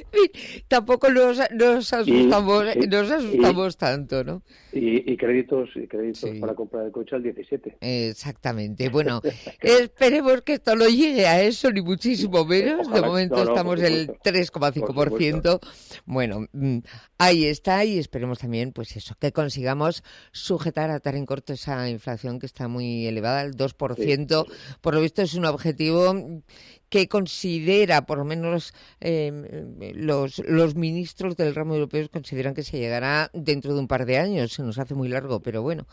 tampoco nos, nos asustamos, y, y, nos asustamos y, tanto, ¿no?
Y, y créditos, y créditos sí. para comprar el coche al diecisiete.
Exactamente. Bueno, esperemos que esto no llegue a eso, ni muchísimo menos. Ojalá, de momento no, no, estamos en el tres coma cinco por ciento. Bueno, ahí está, y esperemos también, pues eso, que consigamos sujetar, atar en corto esa inflación que está muy elevada, el dos por ciento. Sí, sí. Por lo visto es un objetivo que considera, por lo menos eh, los, los ministros del ramo europeo consideran que se llegará dentro de un par de años. Se nos hace muy largo, pero bueno,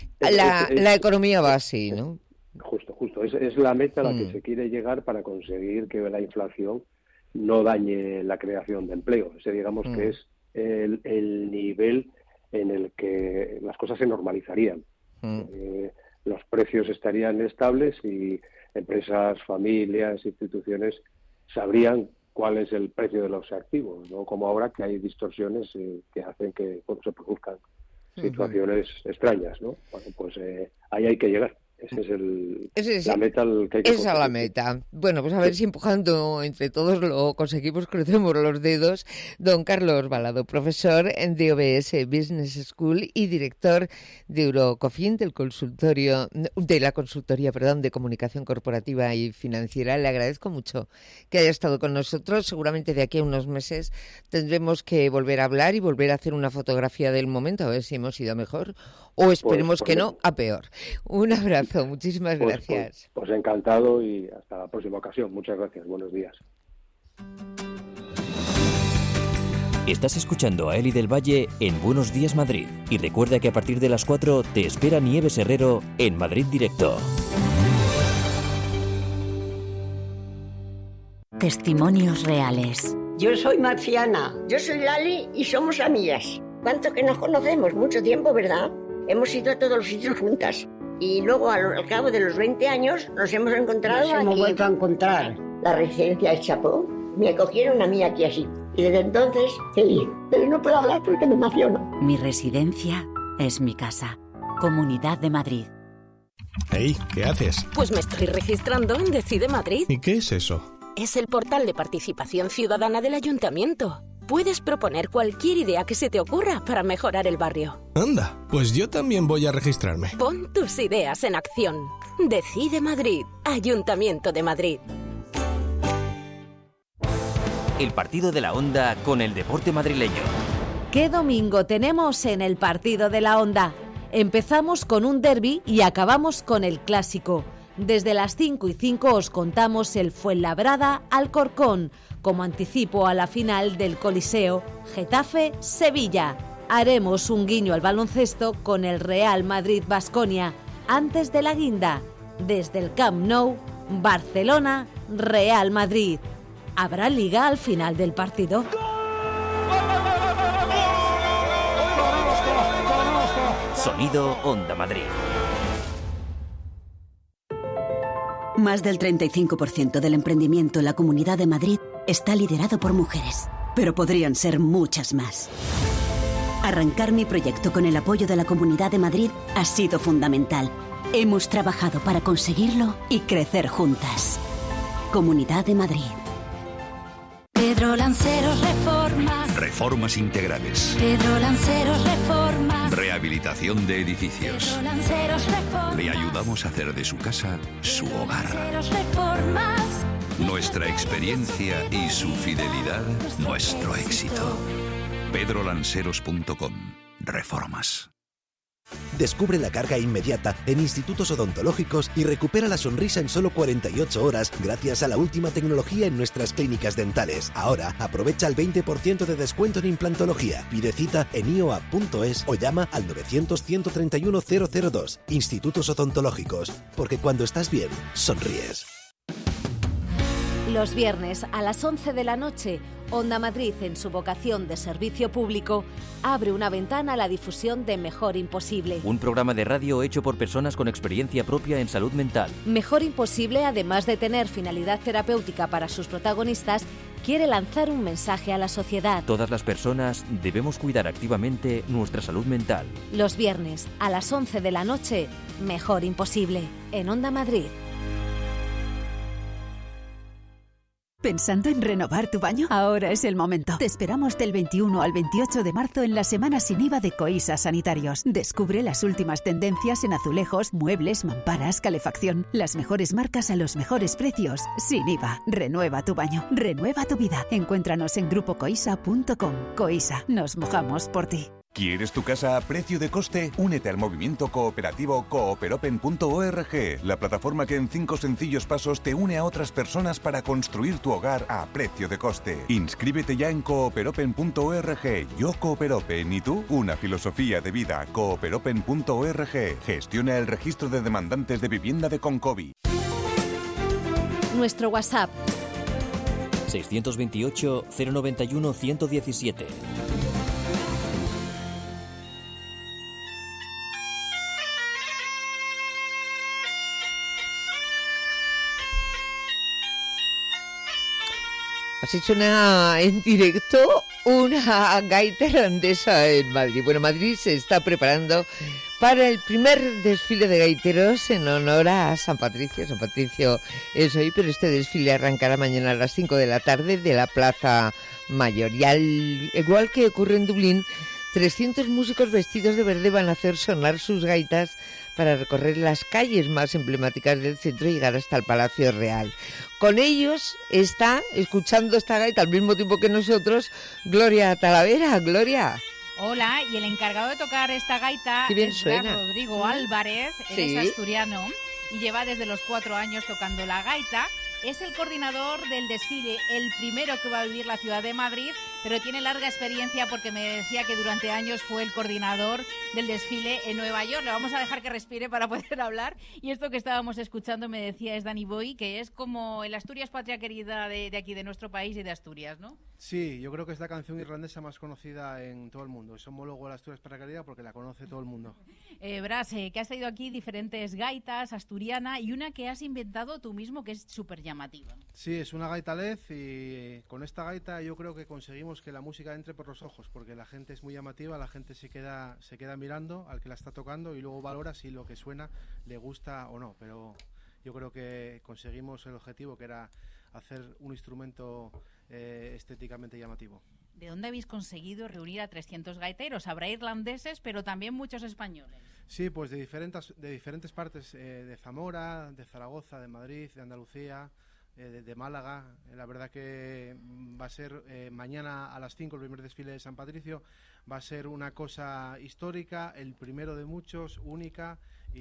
la, es, es, la economía va así, ¿no?
Justo, justo. Es, es la meta a la
Mm.
que se quiere llegar para conseguir que la inflación no dañe la creación de empleo. Ese, digamos,
Mm.
que es el, el nivel en el que las cosas se normalizarían.
Mm.
Eh, los precios estarían estables y empresas, familias, instituciones sabrían cuál es el precio de los activos, no como ahora que hay distorsiones eh, que hacen que bueno, se produzcan situaciones uh-huh. extrañas, ¿no? Bueno, pues eh, ahí hay que llegar. Ese es el,
Ese es,
la meta al que hay que
esa es la meta. Bueno, pues a ver si empujando entre todos lo conseguimos, crucemos los dedos. Don Carlos Balado, profesor de O B S Business School y director de Eurocofin, del consultorio, de la consultoría, perdón, de comunicación corporativa y financiera. Le agradezco mucho que haya estado con nosotros. Seguramente de aquí a unos meses tendremos que volver a hablar y volver a hacer una fotografía del momento, a ver si hemos ido a mejor o esperemos
pues, pues,
que no, a peor. Un abrazo, muchísimas
pues,
gracias.
Pues, pues encantado y hasta la próxima ocasión. Muchas gracias, buenos días.
Estás escuchando a Eli del Valle en Buenos Días Madrid. Y recuerda que a partir de las cuatro te espera Nieves Herrero en Madrid Directo.
Testimonios reales.
Yo soy Marciana. Yo soy Lali y somos amigas. ¿Cuánto que nos conocemos? Mucho tiempo, ¿verdad? Hemos ido a todos los sitios juntas. Y luego, al, al cabo de los veinte años, nos hemos encontrado Nos hemos aquí. vuelto a encontrar. La residencia del Chapó. Me acogieron a mí aquí así. Y desde entonces, feliz. Pero no puedo hablar porque me emociono.
Mi residencia es mi casa. Comunidad de Madrid.
Hey, ¿qué haces?
Pues me estoy registrando en Decide Madrid.
¿Y qué es eso?
Es el portal de participación ciudadana del ayuntamiento. Puedes proponer cualquier idea que se te ocurra para mejorar el barrio.
Anda, pues yo también voy a registrarme.
Pon tus ideas en acción. Decide Madrid, Ayuntamiento de Madrid.
El partido de la Onda con el deporte madrileño.
¿Qué domingo tenemos en el partido de la Onda? Empezamos con un derbi y acabamos con el clásico. Desde las cinco y cinco os contamos el Fuenlabrada-Alcorcón, como anticipo a la final del Coliseo Getafe-Sevilla. Haremos un guiño al baloncesto con el Real Madrid-Baskonia, antes de la guinda. Desde el Camp Nou, Barcelona-Real Madrid. ¿Habrá liga al final del partido?
Sonido Onda Madrid.
Más del treinta y cinco por ciento del emprendimiento en la Comunidad de Madrid está liderado por mujeres, pero podrían ser muchas más. Arrancar mi proyecto con el apoyo de la Comunidad de Madrid ha sido fundamental. Hemos trabajado para conseguirlo y crecer juntas. Comunidad de Madrid.
Pedro Lanceros Reformas.
Reformas integrales.
Pedro Lanceros Reformas.
Rehabilitación de edificios.
Pedro Lanceros Reformas.
Le ayudamos a hacer de su casa su hogar.
Lanceros Reformas.
Nuestra experiencia y su fidelidad, nuestro éxito. pedro lanceros punto com. Reformas.
Descubre la carga inmediata en institutos odontológicos y recupera la sonrisa en solo cuarenta y ocho horas gracias a la última tecnología en nuestras clínicas dentales. Ahora aprovecha el veinte por ciento de descuento en implantología. Pide cita en i o a punto es o llama al novecientos, ciento treinta y uno, cero cero dos. Institutos odontológicos, porque cuando estás bien, sonríes.
Los viernes a las once de la noche, Onda Madrid, en su vocación de servicio público, abre una ventana a la difusión de Mejor Imposible.
Un programa de radio hecho por personas con experiencia propia en salud mental.
Mejor Imposible, además de tener finalidad terapéutica para sus protagonistas, quiere lanzar un mensaje a la sociedad.
Todas las personas debemos cuidar activamente nuestra salud mental.
Los viernes a las once de la noche, Mejor Imposible, en Onda Madrid.
¿Pensando en renovar tu baño? Ahora es el momento. Te esperamos del veintiuno al veintiocho de marzo en la semana sin I V A de Coisa Sanitarios. Descubre las últimas tendencias en azulejos, muebles, mamparas, calefacción. Las mejores marcas a los mejores precios. Sin I V A. Renueva tu baño. Renueva tu vida. Encuéntranos en grupo coisa punto com. Coisa. Nos mojamos por ti.
¿Quieres tu casa a precio de coste? Únete al movimiento cooperativo cooperopen punto org, la plataforma que en cinco sencillos pasos te une a otras personas para construir tu hogar a precio de coste. Inscríbete ya en cooperopen punto org. Yo Cooperopen y tú, una filosofía de vida. cooperopen punto org. Gestiona el registro de demandantes de vivienda de Concovi.
Nuestro WhatsApp
seiscientos veintiocho, cero noventa y uno, ciento diecisiete.
Así suena en directo una gaita irlandesa en Madrid. Bueno, Madrid se está preparando para el primer desfile de gaiteros en honor a San Patricio. San Patricio es hoy, pero este desfile arrancará mañana a las cinco de la tarde de la Plaza Mayor. Y al igual que ocurre en Dublín, trescientos músicos vestidos de verde van a hacer sonar sus gaitas para recorrer las calles más emblemáticas del centro y llegar hasta el Palacio Real. Con ellos está, escuchando esta gaita al mismo tiempo que nosotros, Gloria Talavera. Gloria.
Hola, y el encargado de tocar esta gaita
Qué bien
es
suena.
Rodrigo Álvarez, él
Sí.
es asturiano y lleva desde los cuatro años tocando la gaita. Es el coordinador del desfile, el primero que va a vivir la ciudad de Madrid, pero tiene larga experiencia porque me decía que durante años fue el coordinador del desfile en Nueva York. Le vamos a dejar que respire para poder hablar. Y esto que estábamos escuchando, me decía, es Danny Boy, que es como el Asturias patria querida de, de aquí, de nuestro país y de Asturias, ¿no?
Sí, yo creo que es la canción irlandesa más conocida en todo el mundo. Es homólogo de la Asturias patria querida porque la conoce todo el mundo.
Eh, Bras, eh, que has traído aquí diferentes gaitas, asturiana, y una que has inventado tú mismo que es súper llamativa.
Sí, es una gaita L E D y con esta gaita yo creo que conseguimos que la música entre por los ojos, porque la gente es muy llamativa, la gente se queda, se queda mirando al que la está tocando y luego valora si lo que suena le gusta o no, pero yo creo que conseguimos el objetivo, que era hacer un instrumento eh, estéticamente llamativo.
¿De dónde habéis conseguido reunir a trescientos gaiteros? Habrá irlandeses, pero también muchos españoles.
Sí, pues de diferentes, de diferentes partes, eh, de Zamora, de Zaragoza, de Madrid, de Andalucía, eh, de, de Málaga. Eh, la verdad que va a ser eh, mañana a las cinco el primer desfile de San Patricio. Va a ser una cosa histórica, el primero de muchos, única,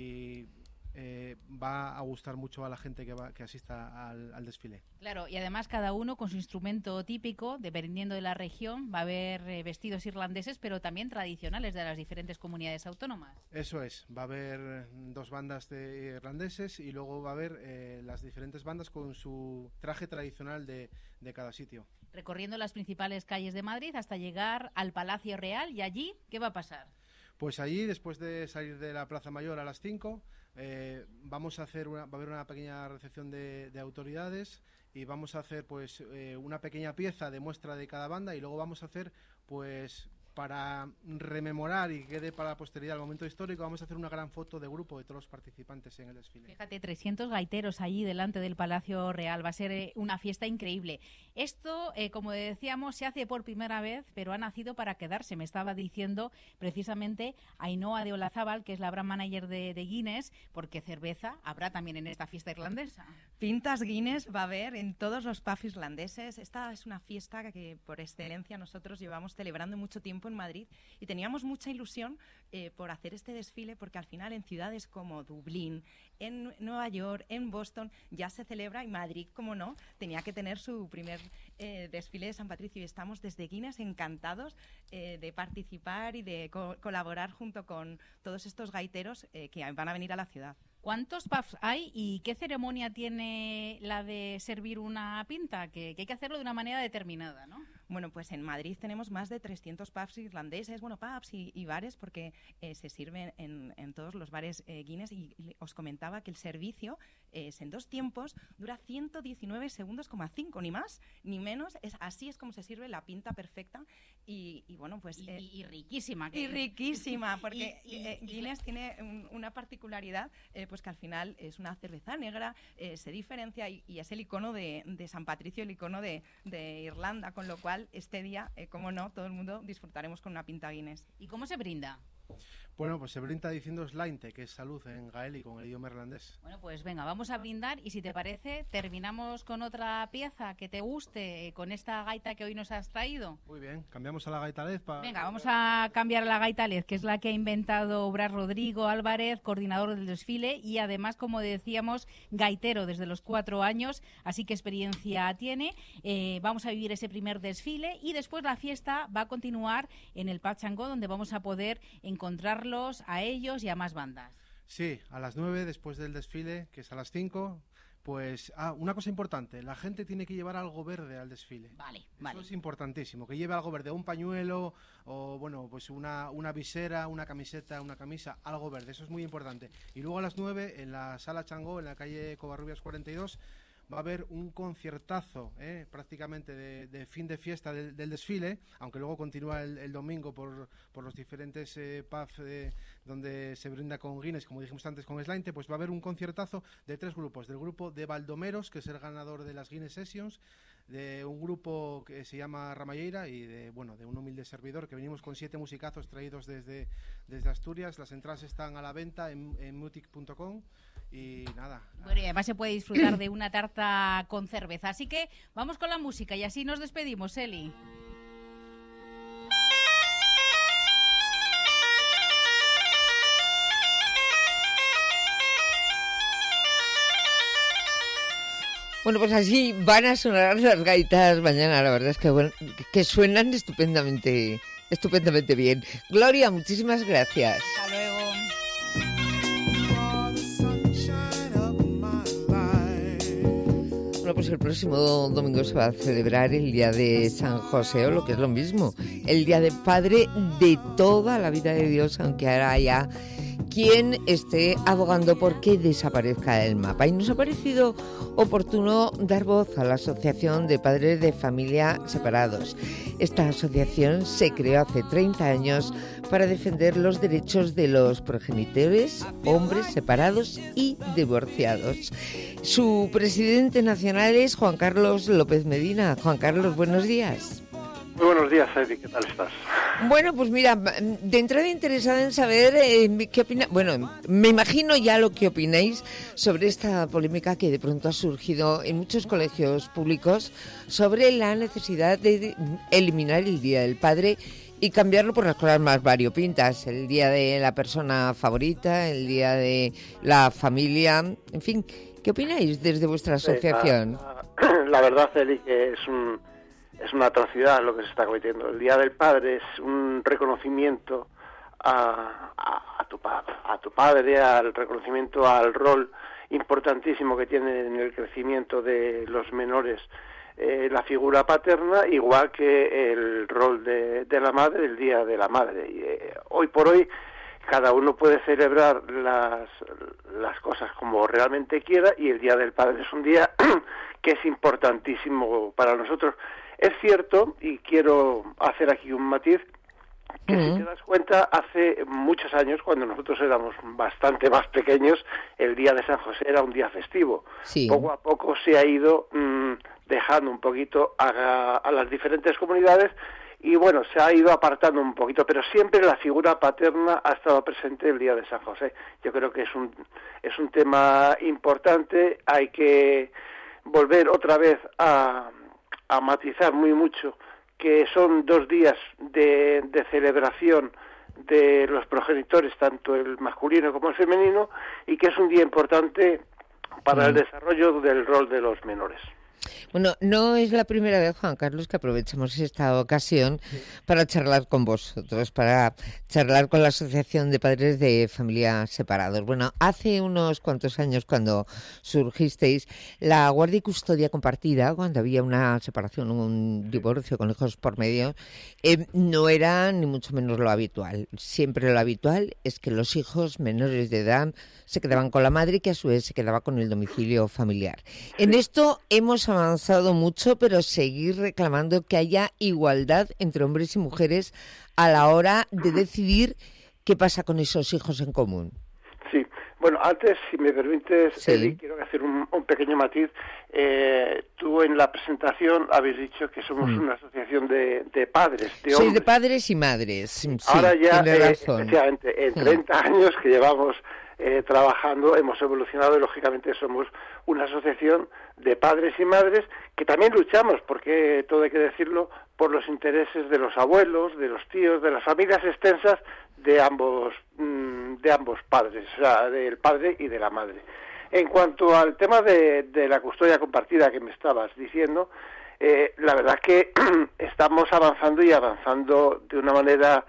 y Eh, va a gustar mucho a la gente que, va, que asista al, al desfile.
Claro, y además cada uno con su instrumento típico, dependiendo de la región. Va a haber eh, vestidos irlandeses, pero también tradicionales de las diferentes comunidades autónomas.
Eso es, va a haber dos bandas de irlandeses y luego va a haber eh, las diferentes bandas con su traje tradicional de, de cada sitio.
Recorriendo las principales calles de Madrid hasta llegar al Palacio Real, y allí, ¿qué va a pasar?
Pues allí, después de salir de la Plaza Mayor a las cinco, eh, vamos a hacer una, va a haber una pequeña recepción de, de autoridades y vamos a hacer pues eh, una pequeña pieza de muestra de cada banda y luego vamos a hacer pues para rememorar y que quede para la posteridad el momento histórico, vamos a hacer una gran foto de grupo de todos los participantes en el desfile.
Fíjate, trescientos gaiteros allí delante del Palacio Real, va a ser eh, una fiesta increíble. Esto, eh, como decíamos, se hace por primera vez, pero ha nacido para quedarse. Me estaba diciendo precisamente Ainhoa de Olazábal, que es la brand manager de, de Guinness, porque cerveza habrá también en esta fiesta irlandesa.
Pintas Guinness va a haber en todos los pubs irlandeses. Esta es una fiesta que por excelencia nosotros llevamos celebrando mucho tiempo en Madrid y teníamos mucha ilusión eh, por hacer este desfile, porque al final en ciudades como Dublín, en Nueva York, en Boston ya se celebra, y Madrid, como no, tenía que tener su primer eh, desfile de San Patricio, y estamos desde Guinness encantados eh, de participar y de co- colaborar junto con todos estos gaiteros eh, que van a venir a la ciudad.
¿Cuántos pubs hay y qué ceremonia tiene la de servir una pinta? Que, que hay que hacerlo de una manera determinada, ¿no?
Bueno, pues en Madrid tenemos más de trescientos pubs irlandeses, bueno, pubs y, y bares, porque eh, se sirven en, en todos los bares eh, Guinness, y, y os comentaba que el servicio eh, es en dos tiempos, dura ciento diecinueve segundos, coma cinco, ni más ni menos, es, así es como se sirve la pinta perfecta, y, y bueno, pues...
Y,
eh,
y, y riquísima.
Y riquísima, porque
y, y,
eh, Guinness y, tiene un, una particularidad, eh, pues que al final es una cerveza negra, eh, se diferencia y, y es el icono de, de San Patricio, el icono de, de Irlanda, con lo cual este día, eh, como no, todo el mundo disfrutaremos con una pinta Guinness.
¿Y cómo se brinda?
Bueno, pues se brinda diciendo Slainte, que es salud en gaélico, en el idioma irlandés.
Bueno, pues venga, vamos a brindar, y si te parece, terminamos con otra pieza que te guste, con esta gaita que hoy nos has traído.
Muy bien, cambiamos a la gaita L E D para...
Venga, vamos a cambiar a la gaita L E D, que es la que ha inventado Bras Rodrigo Álvarez, coordinador del desfile, y además, como decíamos, gaitero desde los cuatro años, así que experiencia tiene. Eh, vamos a vivir ese primer desfile y después la fiesta va a continuar en el Pachangó, donde vamos a poder encontrarlos a ellos y a más bandas.
Sí, a las nueve, después del desfile, que es a las cinco, pues... Ah, una cosa importante, la gente tiene que llevar algo verde al desfile.
Vale,
Eso
vale.
es importantísimo, que lleve algo verde, un pañuelo o, bueno, pues una, una visera, una camiseta, una camisa, algo verde, eso es muy importante. Y luego a las nueve, en la Sala Changó, en la calle Covarrubias cuarenta y dos, va a haber un conciertazo eh, prácticamente de, de fin de fiesta del, del desfile, aunque luego continúa el, el domingo por, por los diferentes eh, pubs eh, donde se brinda con Guinness, como dijimos antes con Slainte. Pues va a haber un conciertazo de tres grupos, del grupo de Baldomeros, que es el ganador de las Guinness Sessions, de un grupo que se llama Ramalleira y de, bueno, de un humilde servidor, que venimos con siete musicazos traídos desde, desde Asturias. Las entradas están a la venta en, en mutic punto com. Y nada.
Bueno, y además se puede disfrutar de una tarta con cerveza. Así que vamos con la música y así nos despedimos, Eli.
Bueno, pues así van a sonar las gaitas mañana, la verdad es que, bueno, que suenan estupendamente, estupendamente bien. Gloria, muchísimas gracias.
Hasta luego.
Bueno, pues el próximo domingo se va a celebrar el Día de San José, o lo que es lo mismo, el Día del Padre de toda la vida de Dios, aunque ahora haya quien esté abogando por que desaparezca el mapa. Y nos ha parecido oportuno dar voz a la Asociación de Padres de Familia Separados. Esta asociación se creó hace treinta años para defender los derechos de los progenitores, hombres separados y divorciados. Su presidente nacional es Juan Carlos López Medina. Juan Carlos, buenos días.
Muy buenos días, Edi, ¿qué tal estás?
Bueno, pues mira, de entrada interesada en saber eh, qué opina. Bueno, me imagino ya lo que opináis sobre esta polémica que de pronto ha surgido en muchos colegios públicos sobre la necesidad de eliminar el Día del Padre y cambiarlo por las cosas más variopintas, el día de la persona favorita, el día de la familia, en fin, ¿qué opináis desde vuestra asociación?
Sí, la, la verdad, Eli, que es un es una atrocidad lo que se está cometiendo. El Día del Padre es un reconocimiento a, a, a, tu, a tu padre, al reconocimiento al rol importantísimo que tiene en el crecimiento de los menores eh, la figura paterna, igual que el rol de, de la madre, el Día de la Madre. Y, eh, hoy por hoy cada uno puede celebrar las, las cosas como realmente quiera, y el Día del Padre es un día que es importantísimo para nosotros. Es cierto, y quiero hacer aquí un matiz, que uh-huh. si te das cuenta, hace muchos años, cuando nosotros éramos bastante más pequeños, el Día de San José era un día festivo. Sí. Poco a poco se ha ido mmm, dejando un poquito a, a las diferentes comunidades, y bueno, se ha ido apartando un poquito, pero siempre la figura paterna ha estado presente el Día de San José. Yo creo que es un, es un tema importante, hay que volver otra vez a... a matizar muy mucho que son dos días de, de celebración de los progenitores, tanto el masculino como el femenino, y que es un día importante para el desarrollo del rol de los menores.
Bueno, no es la primera vez, Juan Carlos, que aprovechamos esta ocasión para charlar con vosotros, para charlar con la Asociación de Padres de Familia Separados. Bueno, hace unos cuantos años, cuando surgisteis, la guardia y custodia compartida, cuando había una separación, un divorcio con hijos por medio, eh, no era ni mucho menos lo habitual. Siempre lo habitual es que los hijos menores de edad se quedaban con la madre, que a su vez se quedaba con el domicilio familiar. En esto hemos avanzado mucho, pero seguir reclamando que haya igualdad entre hombres y mujeres a la hora de decidir qué pasa con esos hijos en común.
Sí, bueno, antes, si me permites, sí. Eli, quiero hacer un, un pequeño matiz. Eh, tú en la presentación habéis dicho que somos mm. una asociación de, de padres, de hombres.
Sois de padres y madres, sí,
ahora ya,
tiene
eh,
razón.
Efectivamente, en treinta mm. años que llevamos eh, trabajando, hemos evolucionado y lógicamente somos una asociación de padres y madres que también luchamos, porque todo hay que decirlo, por los intereses de los abuelos, de los tíos, de las familias extensas de ambos de ambos padres, o sea, del padre y de la madre. En cuanto al tema de, de la custodia compartida que me estabas diciendo, eh, la verdad que estamos avanzando y avanzando de una manera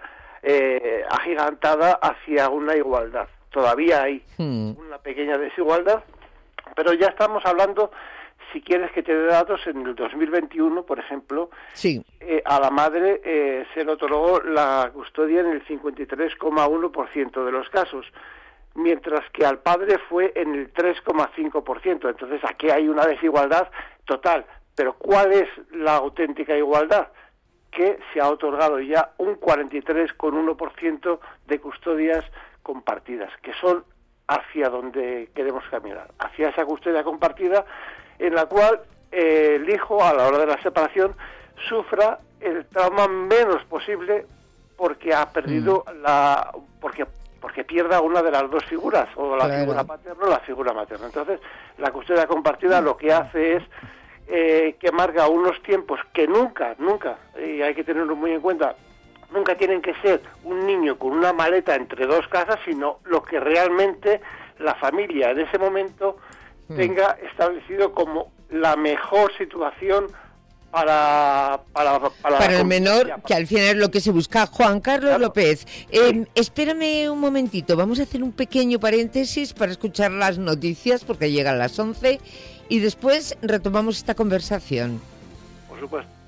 eh, agigantada hacia una igualdad. Todavía hay hmm. una pequeña desigualdad, pero ya estamos hablando, si quieres que te dé datos, en el dos mil veintiuno, por ejemplo,
sí.
eh, a la madre eh, se le otorgó la custodia en el cincuenta y tres coma uno por ciento de los casos, mientras que al padre fue en el tres coma cinco por ciento. Entonces aquí hay una desigualdad total. Pero ¿cuál es la auténtica igualdad? Que se ha otorgado ya un cuarenta y tres coma uno por ciento de custodias compartidas, que son hacia donde queremos caminar, hacia esa custodia compartida en la cual eh, el hijo, a la hora de la separación, sufra el trauma menos posible porque ha perdido mm. la... porque porque pierda una de las dos figuras, o la claro. figura paterna o la figura materna. Entonces, la custodia compartida lo que hace es eh, que marca unos tiempos que nunca, nunca, y hay que tenerlo muy en cuenta, nunca tienen que ser un niño con una maleta entre dos casas, sino lo que realmente la familia en ese momento mm. tenga establecido como la mejor situación para para para,
para
la
el menor,
convivencia.
que al final es lo que se busca. Juan Carlos
Claro.
López, eh, espérame un momentito, vamos a hacer un pequeño paréntesis para escuchar las noticias porque llegan las once y después retomamos esta conversación.
Por supuesto.